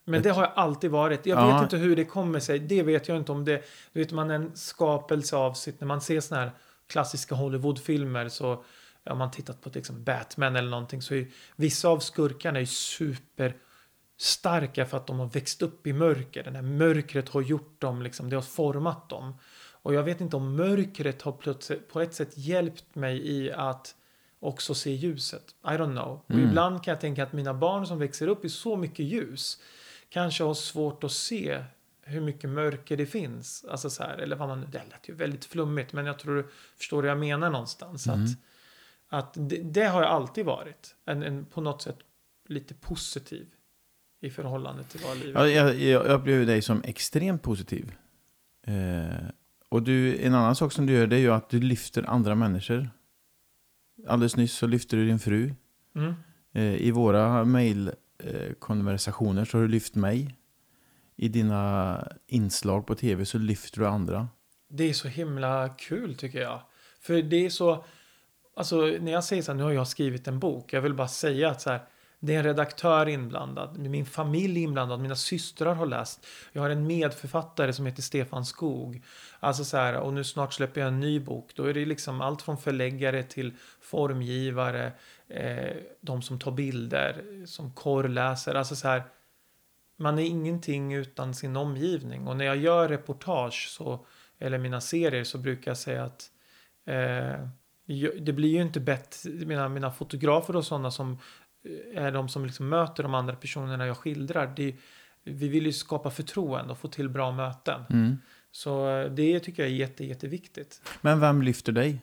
Men det har jag alltid varit. Jag vet inte hur det kommer sig. Det vet jag inte om det. Du vet, man är en skapelse av sitt. När man ser såna här klassiska Hollywoodfilmer så om man tittat på till exempel Batman eller någonting så är vissa av skurkarna är super starka för att de har växt upp i mörker. Den här mörkret har gjort dem, liksom, det har format dem. Och jag vet inte om mörkret har på ett sätt hjälpt mig i att också se ljuset. I don't know. Och ibland kan jag tänka att mina barn som växer upp i så mycket ljus kanske har svårt att se hur mycket mörker det finns. Alltså så här, eller vad man, det lät ju väldigt flummigt, men jag tror du förstår vad jag menar någonstans. Att det har jag alltid varit. En på något sätt lite positiv i förhållande till vad livet är. Jag upplever dig som extremt positiv. Och en annan sak som du gör, det är ju att du lyfter andra människor. Alldeles nyss så lyfter du din fru. I våra mejlkonversationer så har du lyft mig. I dina inslag på tv så lyfter du andra. Det är så himla kul tycker jag. För det är så... Alltså när jag säger så här, nu har jag skrivit en bok. Jag vill bara säga att så här, det är en redaktör inblandad. Min familj är inblandad. Mina systrar har läst. Jag har en medförfattare som heter Stefan Skog. Alltså så här, och nu snart släpper jag en ny bok. Då är det liksom allt från förläggare till formgivare. De som tar bilder. Som korrläser. Alltså så här, man är ingenting utan sin omgivning. Och när jag gör reportage så, eller mina serier så brukar jag säga att det blir ju inte bättre. Mina fotografer och sådana som är de som liksom möter de andra personerna jag skildrar. Vi vill ju skapa förtroende och få till bra möten. Så det tycker jag är jätteviktigt. Men vem lyfter dig?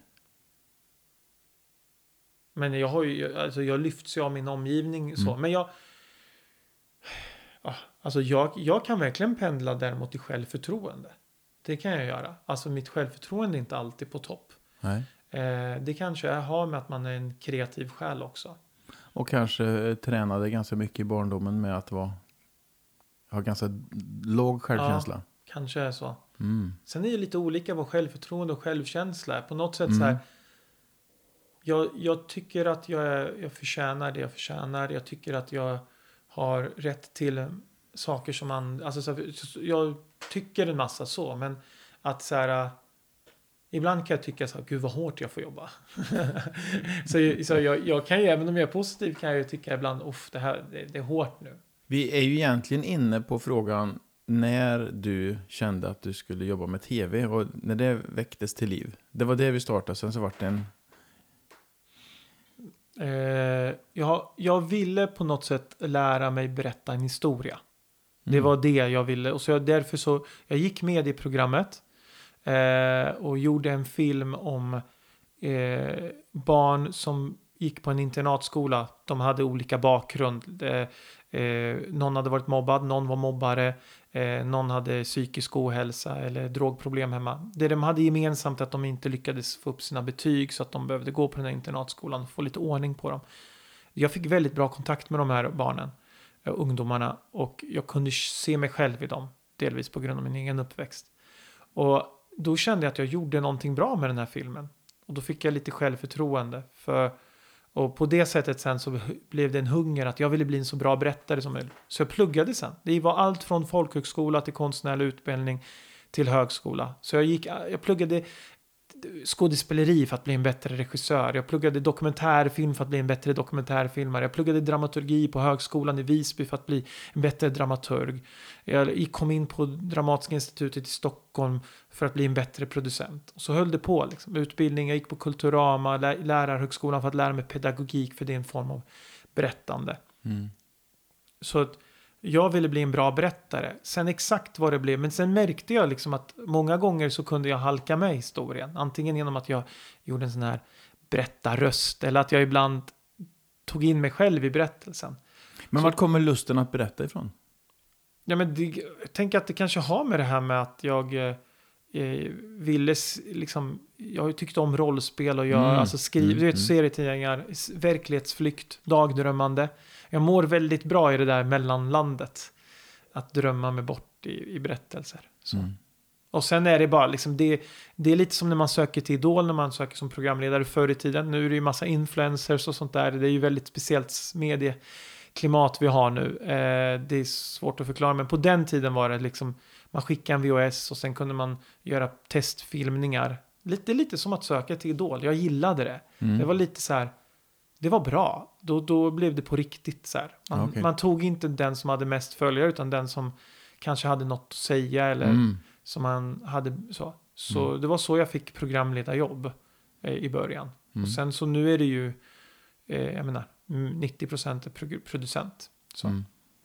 Men jag har ju, alltså jag lyfts ju av min omgivning så. Men jag kan verkligen pendla däremot i självförtroende. Det kan jag göra. Alltså mitt självförtroende är inte alltid på topp. Nej. Det kanske har med att man är en kreativ själ också. Och kanske tränade ganska mycket i barndomen med att ha ganska låg självkänsla. Ja, kanske är så. Sen är det lite olika vad självförtroende och självkänsla är. På något sätt så här. Jag tycker att jag förtjänar det jag förtjänar. Jag tycker att jag har rätt till saker som man... Alltså så här, jag tycker en massa så. Men att så här... Ibland kan jag tycka så här, gud vad hårt jag får jobba. så jag kan ju, även om jag är positiv, kan jag ju tycka ibland, det är hårt nu. Vi är ju egentligen inne på frågan när du kände att du skulle jobba med tv och när det väcktes till liv. Det var det vi startade, sen så var det jag ville på något sätt lära mig berätta en historia. Det var det jag ville. Och så därför så, jag gick med i programmet. Och gjorde en film om barn som gick på en internatskola. De hade olika bakgrund. Någon hade varit mobbad, någon var mobbare. Någon hade psykisk ohälsa eller drogproblem hemma. Det de hade gemensamt att de inte lyckades få upp sina betyg så att de behövde gå på den här internatskolan och få lite ordning på dem. Jag fick väldigt bra kontakt med de här barnen, ungdomarna, och jag kunde se mig själv i dem, delvis på grund av min egen uppväxt. Och då kände jag att jag gjorde någonting bra med den här filmen. Och då fick jag lite självförtroende. Och på det sättet sen så blev det en hunger att jag ville bli en så bra berättare som möjligt. Så jag pluggade sen. Det var allt från folkhögskola till konstnärlig utbildning till högskola. Så jag pluggade skådespeleri för att bli en bättre regissör. Jag pluggade dokumentärfilm för att bli en bättre dokumentärfilmare. Jag pluggade dramaturgi på högskolan i Visby för att bli en bättre dramaturg. Jag kom in på Dramatiska institutet i Stockholm för att bli en bättre producent. Och så höll det på liksom. Utbildning, jag gick på Kulturama, lärarhögskolan för att lära mig pedagogik, för det är en form av berättande. Så att jag ville bli en bra berättare. Sen exakt vad det blev. Men sen märkte jag liksom att många gånger så kunde jag halka med i historien. Antingen genom att jag gjorde en sån här berättarröst. Eller att jag ibland tog in mig själv i berättelsen. Men vart kommer lusten att berätta ifrån? Ja, men jag tänker att det kanske har med det här med att jag ville liksom... Jag tyckte om rollspel och jag serietidningar, verklighetsflykt, dagdrömmande. Jag mår väldigt bra i det där mellanlandet. Att drömma mig bort i berättelser. Så. Och sen är det bara liksom, det är lite som när man söker till Idol, när man söker som programledare förr i tiden. Nu är det ju massa influencers och sånt där. Det är ju väldigt speciellt klimat vi har nu. Det är svårt att förklara, men på den tiden var det liksom, man skickade en VHS och sen kunde man göra testfilmningar. Lite som att söka till Idol. Jag gillade det. Det var lite så här, det var bra. Då blev det på riktigt så här. Man tog inte den som hade mest följare, utan den som kanske hade något att säga eller som man hade så. Så det var så jag fick programledarjobb i början. Och sen så nu är det ju, jag menar, 90% är producent. Så.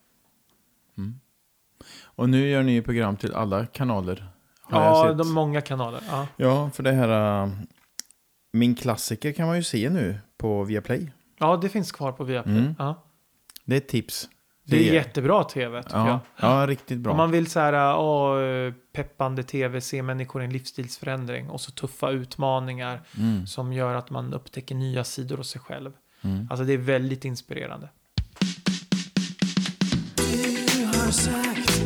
Och nu gör ni program till alla kanaler. Ja, många kanaler. Ja, för det här Min klassiker kan man ju se nu på Viaplay. Ja, det finns kvar på Viaplay. Ja. Det är ett tips. Det är jättebra tv, tycker jag. Ja, riktigt bra. Om man vill så här, peppande tv, se människor i en livsstilsförändring och så tuffa utmaningar som gör att man upptäcker nya sidor hos sig själv. Alltså det är väldigt inspirerande. Du har sagt,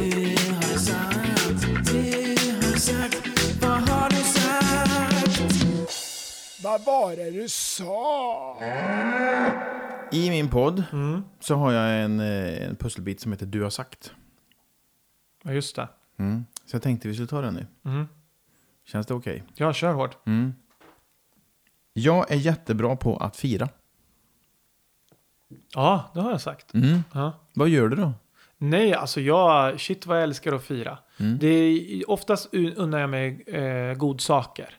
vad har du sagt? Vad var det du sa? I min podd så har jag en pusselbit som heter Du har sagt. Ja, just det. Så jag tänkte vi skulle ta den nu. Känns det okej? Ja, kör hårt. Jag är jättebra på att fira. Ja, det har jag sagt. Ja. Vad gör du då? Nej, alltså shit vad jag älskar att fira. Det är, oftast unnar jag mig godsaker.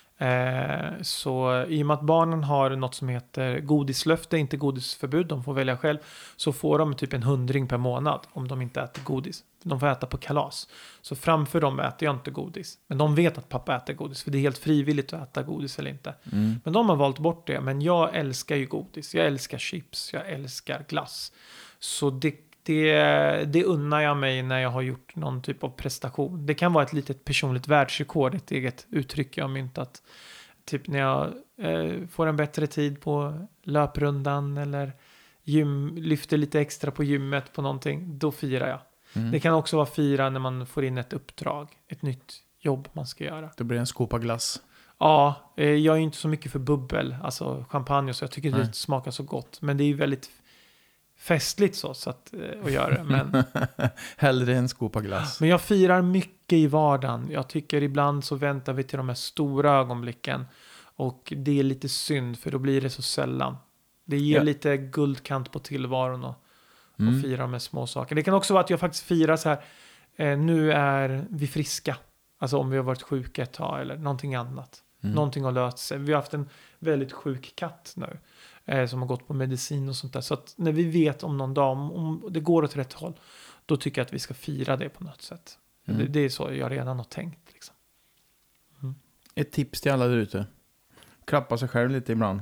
Så i och med att barnen har något som heter godislöfte, inte godisförbud, de får välja själv, så får de typ en 100 per månad om de inte äter godis. De får äta på kalas. Så framför dem äter jag inte godis. Men de vet att pappa äter godis, för det är helt frivilligt att äta godis eller inte. Men de har valt bort det. Men jag älskar ju godis. Jag älskar chips. Jag älskar glass. Så det unnar jag mig när jag har gjort någon typ av prestation. Det kan vara ett litet personligt världsrekord, ett eget uttryck jag myntat. Typ när jag får en bättre tid på löprundan eller lyfter lite extra på gymmet på någonting, då firar jag. Det kan också vara fira när man får in ett uppdrag, ett nytt jobb man ska göra. Det blir en skopa glass. Ja, jag är inte så mycket för bubbel, alltså champagne, så jag tycker det smakar så gott. Men det är ju väldigt festligt så att göra. Men hellre en skopa glass. Men jag firar mycket i vardagen. Jag tycker ibland så väntar vi till de här stora ögonblicken. Och det är lite synd, för då blir det så sällan. Det ger lite guldkant på tillvaron och fira med små saker. Det kan också vara att jag faktiskt firar så här, nu är vi friska. Alltså om vi har varit sjuka ett tag eller någonting annat. Någonting har löst sig. Vi har haft en väldigt sjuk katt nu. Som har gått på medicin och sånt där. Så att när vi vet om någon dag, om det går åt rätt håll, då tycker jag att vi ska fira det på något sätt. Det är så jag redan har tänkt. Liksom. Ett tips till alla där ute. Klappa sig själv lite ibland.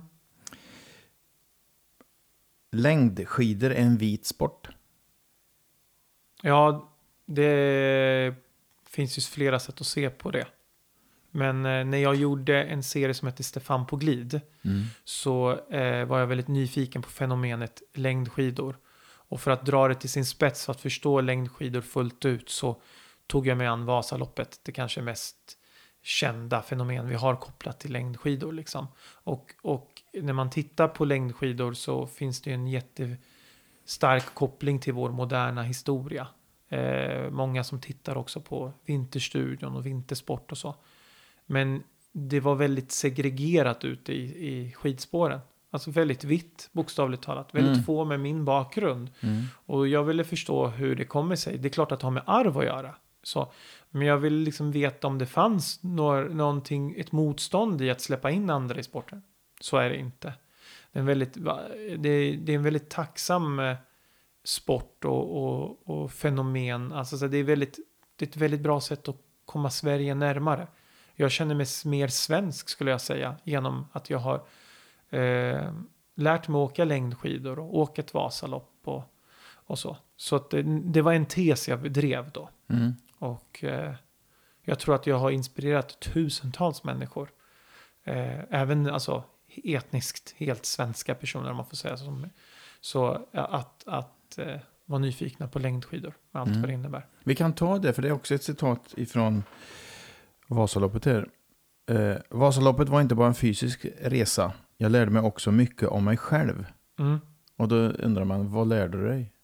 Längdskidor är en vit sport. Ja, det finns ju flera sätt att se på det. Men när jag gjorde en serie som heter Stefan på glid så var jag väldigt nyfiken på fenomenet längdskidor. Och för att dra det till sin spets, för att förstå längdskidor fullt ut, så tog jag mig an Vasaloppet. Det kanske mest kända fenomen vi har kopplat till längdskidor. Liksom. Och när man tittar på längdskidor så finns det en jättestark koppling till vår moderna historia. Många som tittar också på Vinterstudion och vintersport och så. Men det var väldigt segregerat ute i skidspåren. Alltså väldigt vitt, bokstavligt talat. Väldigt få med min bakgrund. Och jag ville förstå hur det kommer sig. Det är klart att det har med arv att göra. Så, men jag ville liksom veta om det fanns ett motstånd i att släppa in andra i sporten. Så är det inte. Det är en väldigt tacksam sport och fenomen. Alltså, så det är ett väldigt bra sätt att komma Sverige närmare. Jag känner mig mer svensk, skulle jag säga, genom att jag har lärt mig åka längdskidor och åka ett Vasalopp och så. Så att det var en tes jag drev då. Och jag tror att jag har inspirerat tusentals människor. Även alltså etniskt helt svenska personer, om man får säga så. Att vara nyfikna på längdskidor med allt vad det innebär. Vi kan ta det, för det är också ett citat ifrån Vasaloppet här. Vasaloppet var inte bara en fysisk resa. Jag lärde mig också mycket om mig själv. Och då undrar man, vad lärde du dig?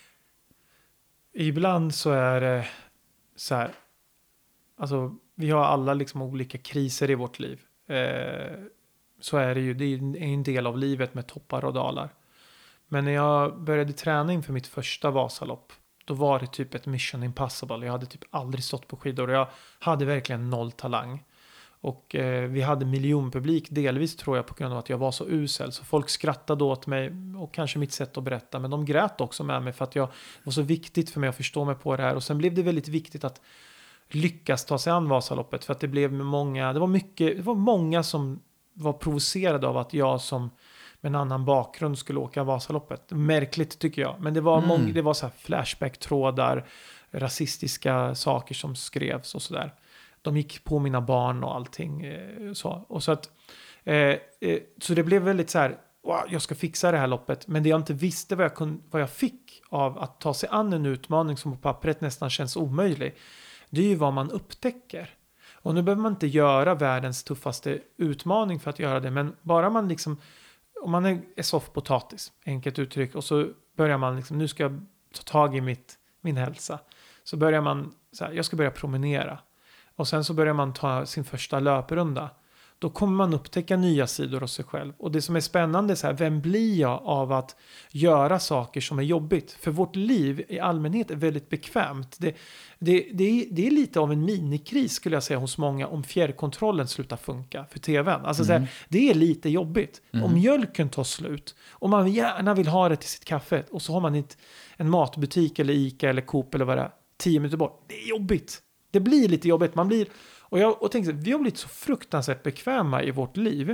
Ibland så är det så här, alltså vi har alla liksom olika kriser i vårt liv. Så är det ju, det är en del av livet med toppar och dalar. Men när jag började träna inför mitt första Vasalopp, då var det typ ett mission impossible. Jag hade typ aldrig stått på skidor och jag hade verkligen noll talang. Och vi hade miljonpublik, delvis tror jag på grund av att jag var så usel. Så folk skrattade åt mig och kanske mitt sätt att berätta. Men de grät också med mig för att det var så viktigt för mig att förstå mig på det här. Och sen blev det väldigt viktigt att lyckas ta sig an Vasaloppet. För att det var många som var provocerade av att jag som med en annan bakgrund skulle åka Vasaloppet. Märkligt tycker jag. Men det var det var så här flashback-trådar, rasistiska saker som skrevs och sådär. De gick på mina barn och allting. Så det blev väldigt så här, wow, jag ska fixa det här loppet. Men det jag inte visste vad jag fick av att ta sig an en utmaning som på pappret nästan känns omöjlig. Det är ju vad man upptäcker. Och nu behöver man inte göra världens tuffaste utmaning för att göra det. Men bara man liksom, om man är soffpotatis, enkelt uttryck. Och så börjar man liksom, nu ska jag ta tag i min hälsa. Så börjar man så här, jag ska börja promenera. Och sen så börjar man ta sin första löprunda. Då kommer man upptäcka nya sidor hos sig själv. Och det som är spännande är så här, vem blir jag av att göra saker som är jobbigt? För vårt liv i allmänhet är väldigt bekvämt. Det är lite av en minikris skulle jag säga hos många om fjärrkontrollen slutar funka för tvn. Alltså så här, det är lite jobbigt. Om mjölken tar slut och man gärna vill ha det till sitt kaffe och så har man inte en matbutik eller Ica eller Coop eller vad det är 10 minuter bort. Det är jobbigt. Det blir lite jobbigt. Och tänkte, vi har blivit så fruktansvärt bekväma i vårt liv.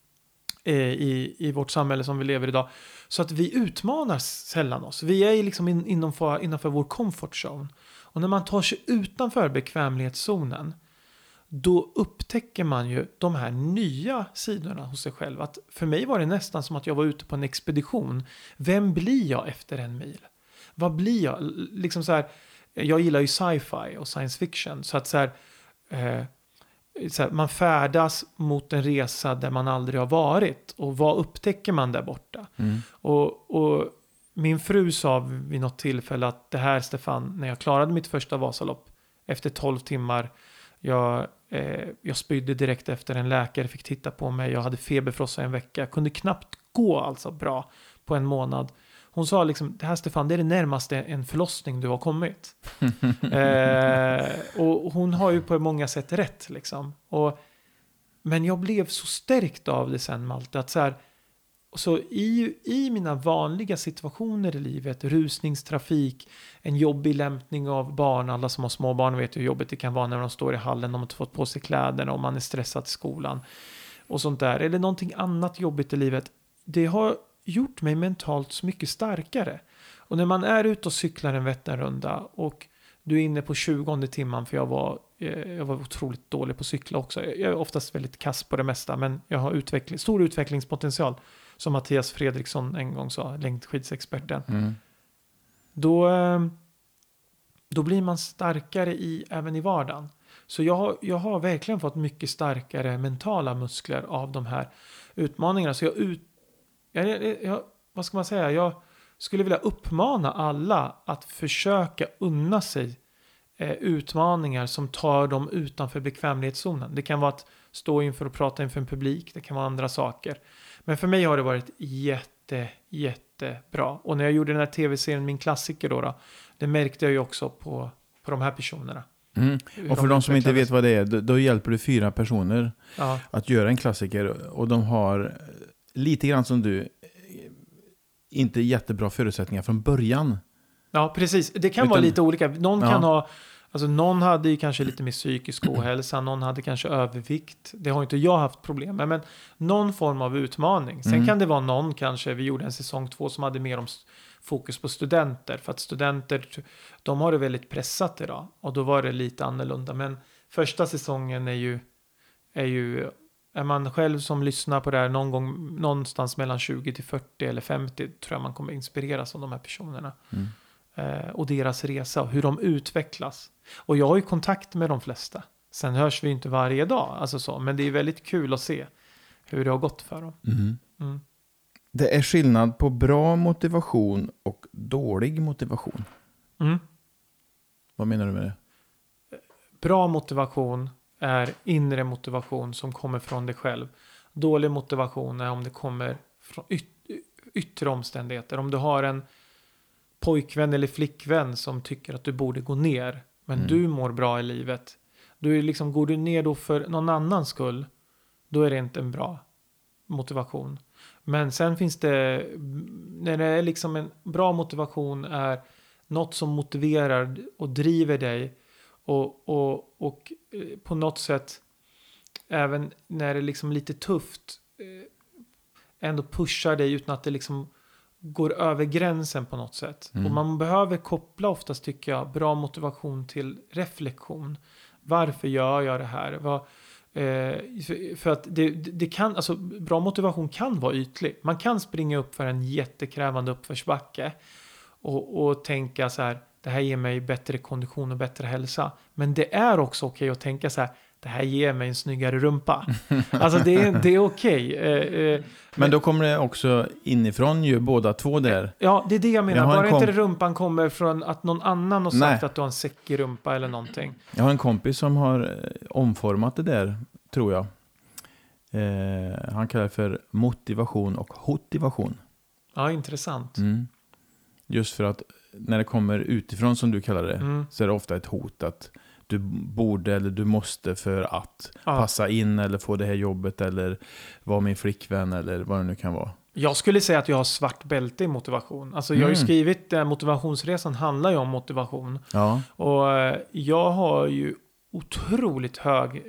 I vårt samhälle som vi lever idag. Så att vi utmanar sällan oss. Vi är liksom innanför vår comfort zone. Och när man tar sig utanför bekvämlighetszonen. Då upptäcker man ju de här nya sidorna hos sig själv. Att för mig var det nästan som att jag var ute på en expedition. Vem blir jag efter en mil? Vad blir jag? Liksom så här, jag gillar ju sci-fi och science fiction. Så att så här, man färdas mot en resa där man aldrig har varit. Och vad upptäcker man där borta? Och min fru sa vid något tillfälle att det här, Stefan, när jag klarade mitt första Vasalopp efter 12 timmar, jag spydde direkt efter en läkare fick titta på mig. Jag hade feberfrossa en vecka. Jag kunde knappt gå alltså bra på en månad. Hon sa liksom, det här Stefan, det är det närmaste en förlossning du har kommit. Och hon har ju på många sätt rätt liksom. Men jag blev så stärkt av det sen, Malte, att så här, så i mina vanliga situationer i livet, rusningstrafik, en jobbig lämpning av barn, alla som har små barn vet hur jobbigt det kan vara när de står i hallen, de har inte fått på sig kläderna och man är stressad i skolan och sånt där, eller någonting annat jobbigt i livet, det har gjort mig mentalt så mycket starkare. Och när man är ute och cyklar en Vätternrunda och du är inne på 20:e timman, för jag var otroligt dålig på att cykla också. Jag är oftast väldigt kass på det mesta, men jag har stor utvecklingspotential, som Mattias Fredriksson en gång sa, längdskidsexperten. Då blir man starkare även i vardagen. Så jag har verkligen fått mycket starkare mentala muskler av de här utmaningarna. Så vad ska man säga? Jag skulle vilja uppmana alla att försöka unna sig utmaningar som tar dem utanför bekvämlighetszonen. Det kan vara att stå inför och prata inför en publik. Det kan vara andra saker. Men för mig har det varit jättebra. Och när jag gjorde den här tv-serien, min klassiker då, det märkte jag ju också på de här personerna. Och för de som inte vet vad det är, då hjälper du 4 personer att göra en klassiker. Och de har lite grann som du, inte jättebra förutsättningar från början. Ja, precis. Det kan vara lite olika. Någon hade ju kanske lite mer psykisk ohälsa, någon hade kanske övervikt. Det har inte jag haft problem med, men någon form av utmaning. Sen kan det vara någon, kanske, vi gjorde en säsong 2 som hade mer om fokus på studenter. För att studenter, de har det väldigt pressat idag. Och då var det lite annorlunda. Men första säsongen är man själv som lyssnar på det här någonstans mellan 20 till 40 eller 50, tror jag man kommer inspireras av de här personerna. Och deras resa och hur de utvecklas. Och jag har ju kontakt med de flesta. Sen hörs vi inte varje dag, alltså så, men det är väldigt kul att se hur det har gått för dem. Det är skillnad på bra motivation och dålig motivation. Vad menar du med det? Bra motivation är inre motivation som kommer från dig själv. Dålig motivation är om det kommer från yttre omständigheter. Om du har en pojkvän eller flickvän som tycker att du borde gå ner, men du mår bra i livet. Du är liksom, går du ner då för någon annans skull, då är det inte en bra motivation. Men sen finns det, när det är liksom en bra motivation är något som motiverar och driver dig och på något sätt även när det är liksom lite tufft ändå pushar dig utan att det liksom går över gränsen på något sätt. Och man behöver koppla oftast, tycker jag, bra motivation till reflektion. Varför gör jag det här? För att det kan, alltså bra motivation kan vara ytlig. Man kan springa upp för en jättekrävande uppförsbacke och tänka så här, det här ger mig bättre kondition och bättre hälsa. Men det är också okej att tänka så här, det här ger mig en snyggare rumpa. Alltså det är okej. Men då kommer det också inifrån ju båda två där. Ja, det är det jag menar. Bara inte rumpan kommer från att någon annan har sagt att du har en säckig rumpa eller någonting. Jag har en kompis som har omformat det där, tror jag. Han kallar det för motivation och hotivation. Ja, intressant. Just för att när det kommer utifrån, som du kallar det, så är det ofta ett hot att du borde eller du måste för att passa in eller få det här jobbet eller vara min flickvän eller vad det nu kan vara. Jag skulle säga att jag har svart bälte i motivation. Alltså jag har ju skrivit, motivationsresan handlar ju om motivation. Ja. Och jag har ju otroligt hög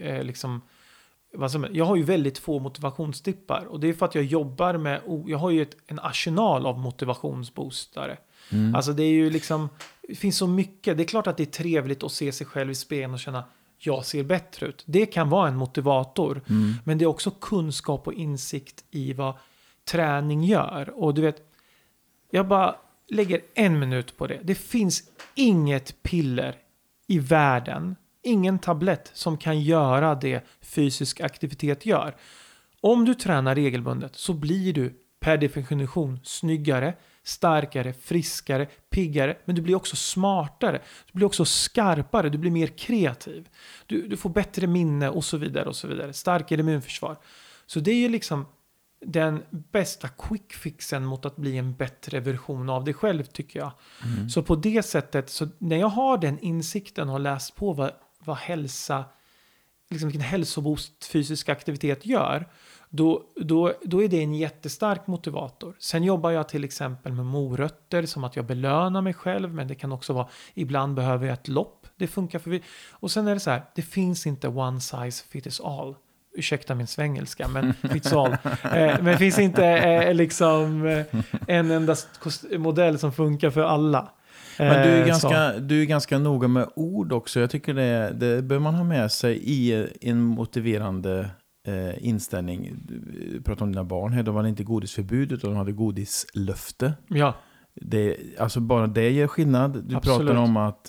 jag har ju väldigt få motivationsdippar. Och det är för att jag jobbar med, jag har ju en arsenal av motivationsboostare. Alltså det är ju liksom, det finns så mycket. Det är klart att det är trevligt att se sig själv i spegeln och känna, jag ser bättre ut. Det kan vara en motivator. Men det är också kunskap och insikt i vad träning gör. Och du vet, jag bara lägger 1 minut på det. Det finns inget piller i världen, ingen tablett som kan göra det fysisk aktivitet gör. Om du tränar regelbundet så blir du per definition snyggare, starkare, friskare, piggare, men du blir också smartare, du blir också skarpare, du blir mer kreativ. Du får bättre minne och så vidare och så vidare. Starkare immunförsvar. Så det är ju liksom den bästa quickfixen mot att bli en bättre version av dig själv, tycker jag. Så på det sättet, så när jag har den insikten och har läst på vad hälsa, liksom vilken hälsoboost fysisk aktivitet gör, då är det en jättestark motivator. Sen jobbar jag till exempel med morötter, som att jag belönar mig själv, men det kan också vara, ibland behöver jag ett lopp. Det funkar för och sen är det så här, det finns inte one size fits all. Ursäkta min svengelska, men fits all. Men det finns inte liksom en enda modell som funkar för alla. Men du är ganska noga med ord också. Jag tycker det bör man ha med sig i en motiverande inställning. Du pratar om dina barn här. De hade inte godisförbud, utan de hade godislöfte. Ja. Alltså bara det ger skillnad. Du Absolut. pratar om att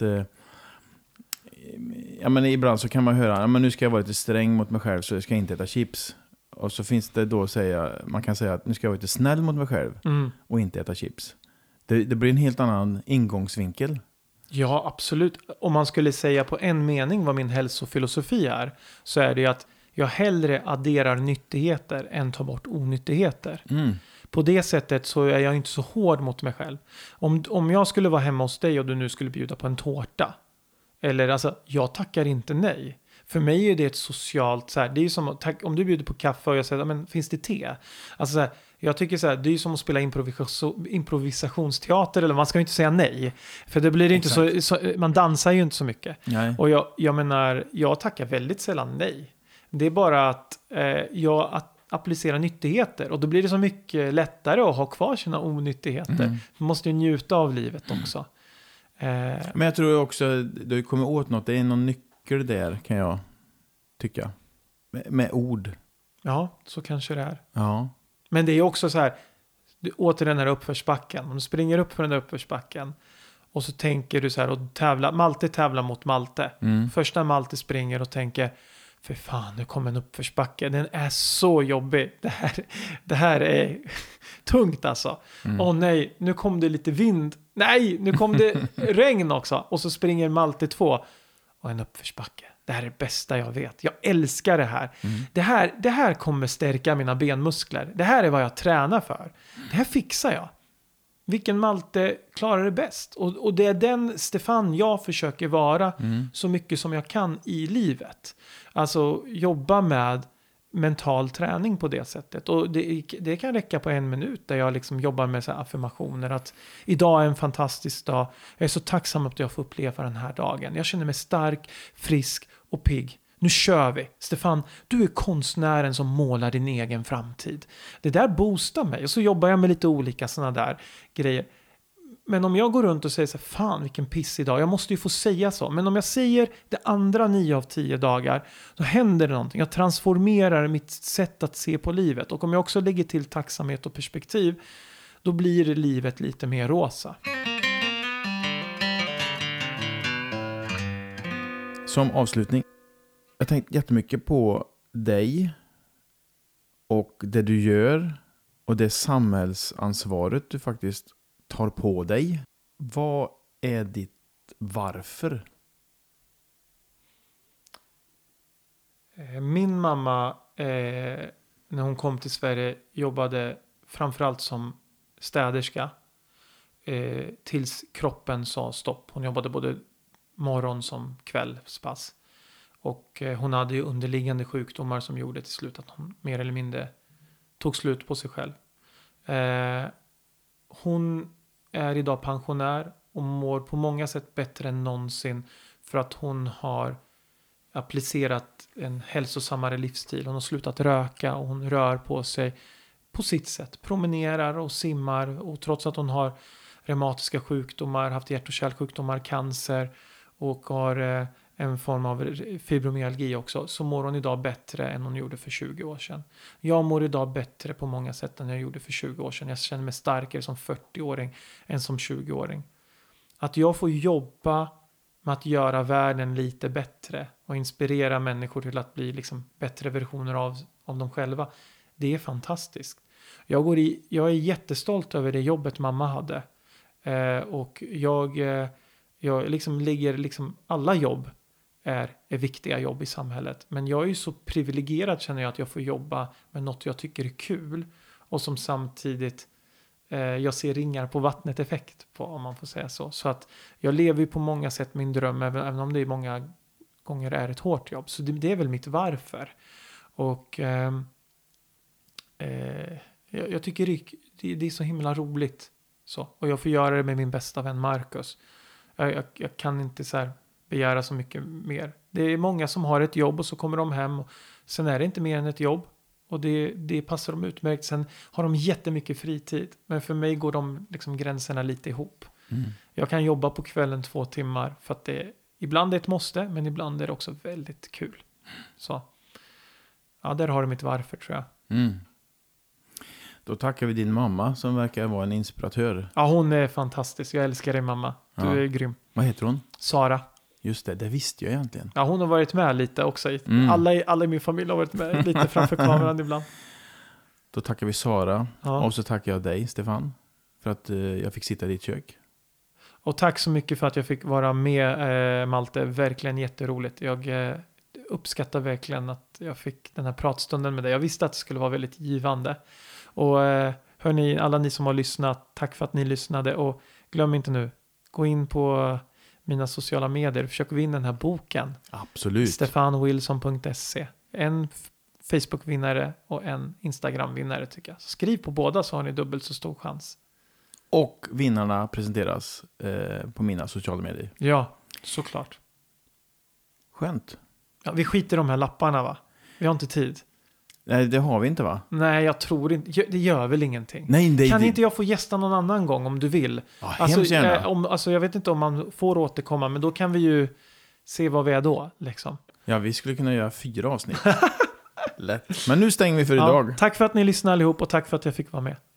men ibland så kan man höra, men nu ska jag vara lite sträng mot mig själv, så jag ska inte äta chips. Och så finns det då man kan säga att nu ska jag vara lite snäll mot mig själv och inte äta chips. Det blir en helt annan ingångsvinkel. Ja, absolut. Om man skulle säga på en mening vad min hälsofilosofi är, så är det att jag hellre adderar nyttigheter än tar bort onyttigheter. På det sättet så är jag inte så hård mot mig själv. Om jag skulle vara hemma hos dig och du nu skulle bjuda på en tårta, eller alltså, jag tackar inte nej. För mig är det ett socialt, så här, det är ju som om du bjuder på kaffe och jag säger, men finns det te? Alltså så här, jag tycker så här, det är ju som att spela improvisationsteater, eller man ska ju inte säga nej. För det blir inte så, man dansar ju inte så mycket. Nej. Och jag menar, jag tackar väldigt sällan nej. Det är bara att jag applicerar nyttigheter, och då blir det så mycket lättare att ha kvar sina onyttigheter. Man måste ju njuta av livet också. Men jag tror också du kommer åt något. Det är någon nyckel där, kan jag tycka. Med ord. Ja, så kanske det är. Ja. Men det är också så här, åter den här uppförsbacken. Om du springer upp för den där uppförsbacken och så tänker du så här, och Malte tävlar mot Malte. Först när Malte springer och tänker, för fan, nu kommer en uppförsbacke. Den är så jobbig. Det här är tungt alltså. Nej, nu kom det lite vind. Nej, nu kom det regn också. Och så springer Malte 2 och en uppförsbacke. Det här är det bästa jag vet. Jag älskar det här. Det här kommer stärka mina benmuskler. Det här är vad jag tränar för. Det här fixar jag. Vilken Malte klarar det bäst? Och det är den Stefan jag försöker vara så mycket som jag kan i livet. Alltså jobba med mental träning på det sättet. Och det kan räcka på 1 minut där jag liksom jobbar med så här affirmationer. Att idag är en fantastisk dag. Jag är så tacksam att jag får uppleva den här dagen. Jag känner mig stark, frisk och pigg. Nu kör vi. Stefan, du är konstnären som målar din egen framtid. Det där boostar mig. Och så jobbar jag med lite olika sådana där grejer. Men om jag går runt och säger så här, fan vilken piss idag. Jag måste ju få säga så. Men om jag säger det andra 9 av 10 dagar, då händer det någonting. Jag transformerar mitt sätt att se på livet. Och om jag också lägger till tacksamhet och perspektiv, då blir livet lite mer rosa. Som avslutning. Jag tänkte jättemycket på dig och det du gör och det samhällsansvaret du faktiskt tar på dig. Vad är ditt varför? Min mamma, när hon kom till Sverige, jobbade framförallt som städerska tills kroppen sa stopp. Hon jobbade både morgon som kvällspass. Och hon hade ju underliggande sjukdomar som gjorde till slut att hon mer eller mindre tog slut på sig själv. Hon är idag pensionär och mår på många sätt bättre än någonsin för att hon har applicerat en hälsosammare livsstil. Hon har slutat röka och hon rör på sig på sitt sätt. Promenerar och simmar, och trots att hon har reumatiska sjukdomar, haft hjärt- och kärlsjukdomar, cancer och har en form av fibromyalgi också, så mår hon idag bättre än hon gjorde för 20 år sedan. Jag mår idag bättre på många sätt än jag gjorde för 20 år sedan. Jag känner mig starkare som 40-åring än som 20-åring. Att jag får jobba med att göra världen lite bättre och inspirera människor till att bli liksom bättre versioner av dem själva, det är fantastiskt. Jag är jättestolt över det jobbet mamma hade. Och jag liksom ligger liksom, alla jobb är viktiga jobb i samhället. Men jag är ju så privilegierad, känner jag, att jag får jobba med något jag tycker är kul. Och som samtidigt jag ser ringar på vattnet effekt på, om man får säga så. Så att jag lever ju på många sätt min dröm, även om det är många gånger är ett hårt jobb. Så det är väl mitt varför. Och jag tycker det är så himla roligt. Så. Och jag får göra det med min bästa vän Marcus. Jag kan inte så här begära så mycket mer. Det är många som har ett jobb och så kommer de hem och sen är det inte mer än ett jobb. Och det passar dem utmärkt. Sen har de jättemycket fritid. Men för mig går de liksom gränserna lite ihop. Jag kan jobba på kvällen 2 timmar för att det ibland är ett måste, men ibland är det också väldigt kul. Så ja, där har du mitt varför, tror jag. Då tackar vi din mamma som verkar vara en inspiratör. Ja, hon är fantastisk. Jag älskar dig, mamma. Du är grym. Vad heter hon? Sara. Just det visste jag egentligen. Ja, hon har varit med lite också. Alla i min familj har varit med lite framför kameran ibland. Då tackar vi Sara. Ja. Och så tackar jag dig, Stefan, för att jag fick sitta i ditt kök. Och tack så mycket för att jag fick vara med, Malte. Verkligen jätteroligt. Jag uppskattar verkligen att jag fick den här pratstunden med dig. Jag visste att det skulle vara väldigt givande. Och hörni, alla ni som har lyssnat, tack för att ni lyssnade. Och glöm inte nu, gå in på mina sociala medier. Försök vinna den här boken. Absolut. stefanwilson.se. En Facebook-vinnare och en Instagram-vinnare, tycker jag. Så skriv på båda så har ni dubbelt så stor chans. Och vinnarna presenteras på mina sociala medier. Ja, såklart. Skönt. Ja, vi skiter i de här lapparna, va? Vi har inte tid. Nej, det har vi inte, va? Nej, jag tror inte. Det gör väl ingenting. Nej, kan inte jag få gästa någon annan gång om du vill? Ja, hemskt gärna. Jag vet inte om man får återkomma, men då kan vi ju se vad vi är då, liksom. Ja, vi skulle kunna göra 4 avsnitt. Lätt. Men nu stänger vi för idag. Tack för att ni lyssnade allihop och tack för att jag fick vara med.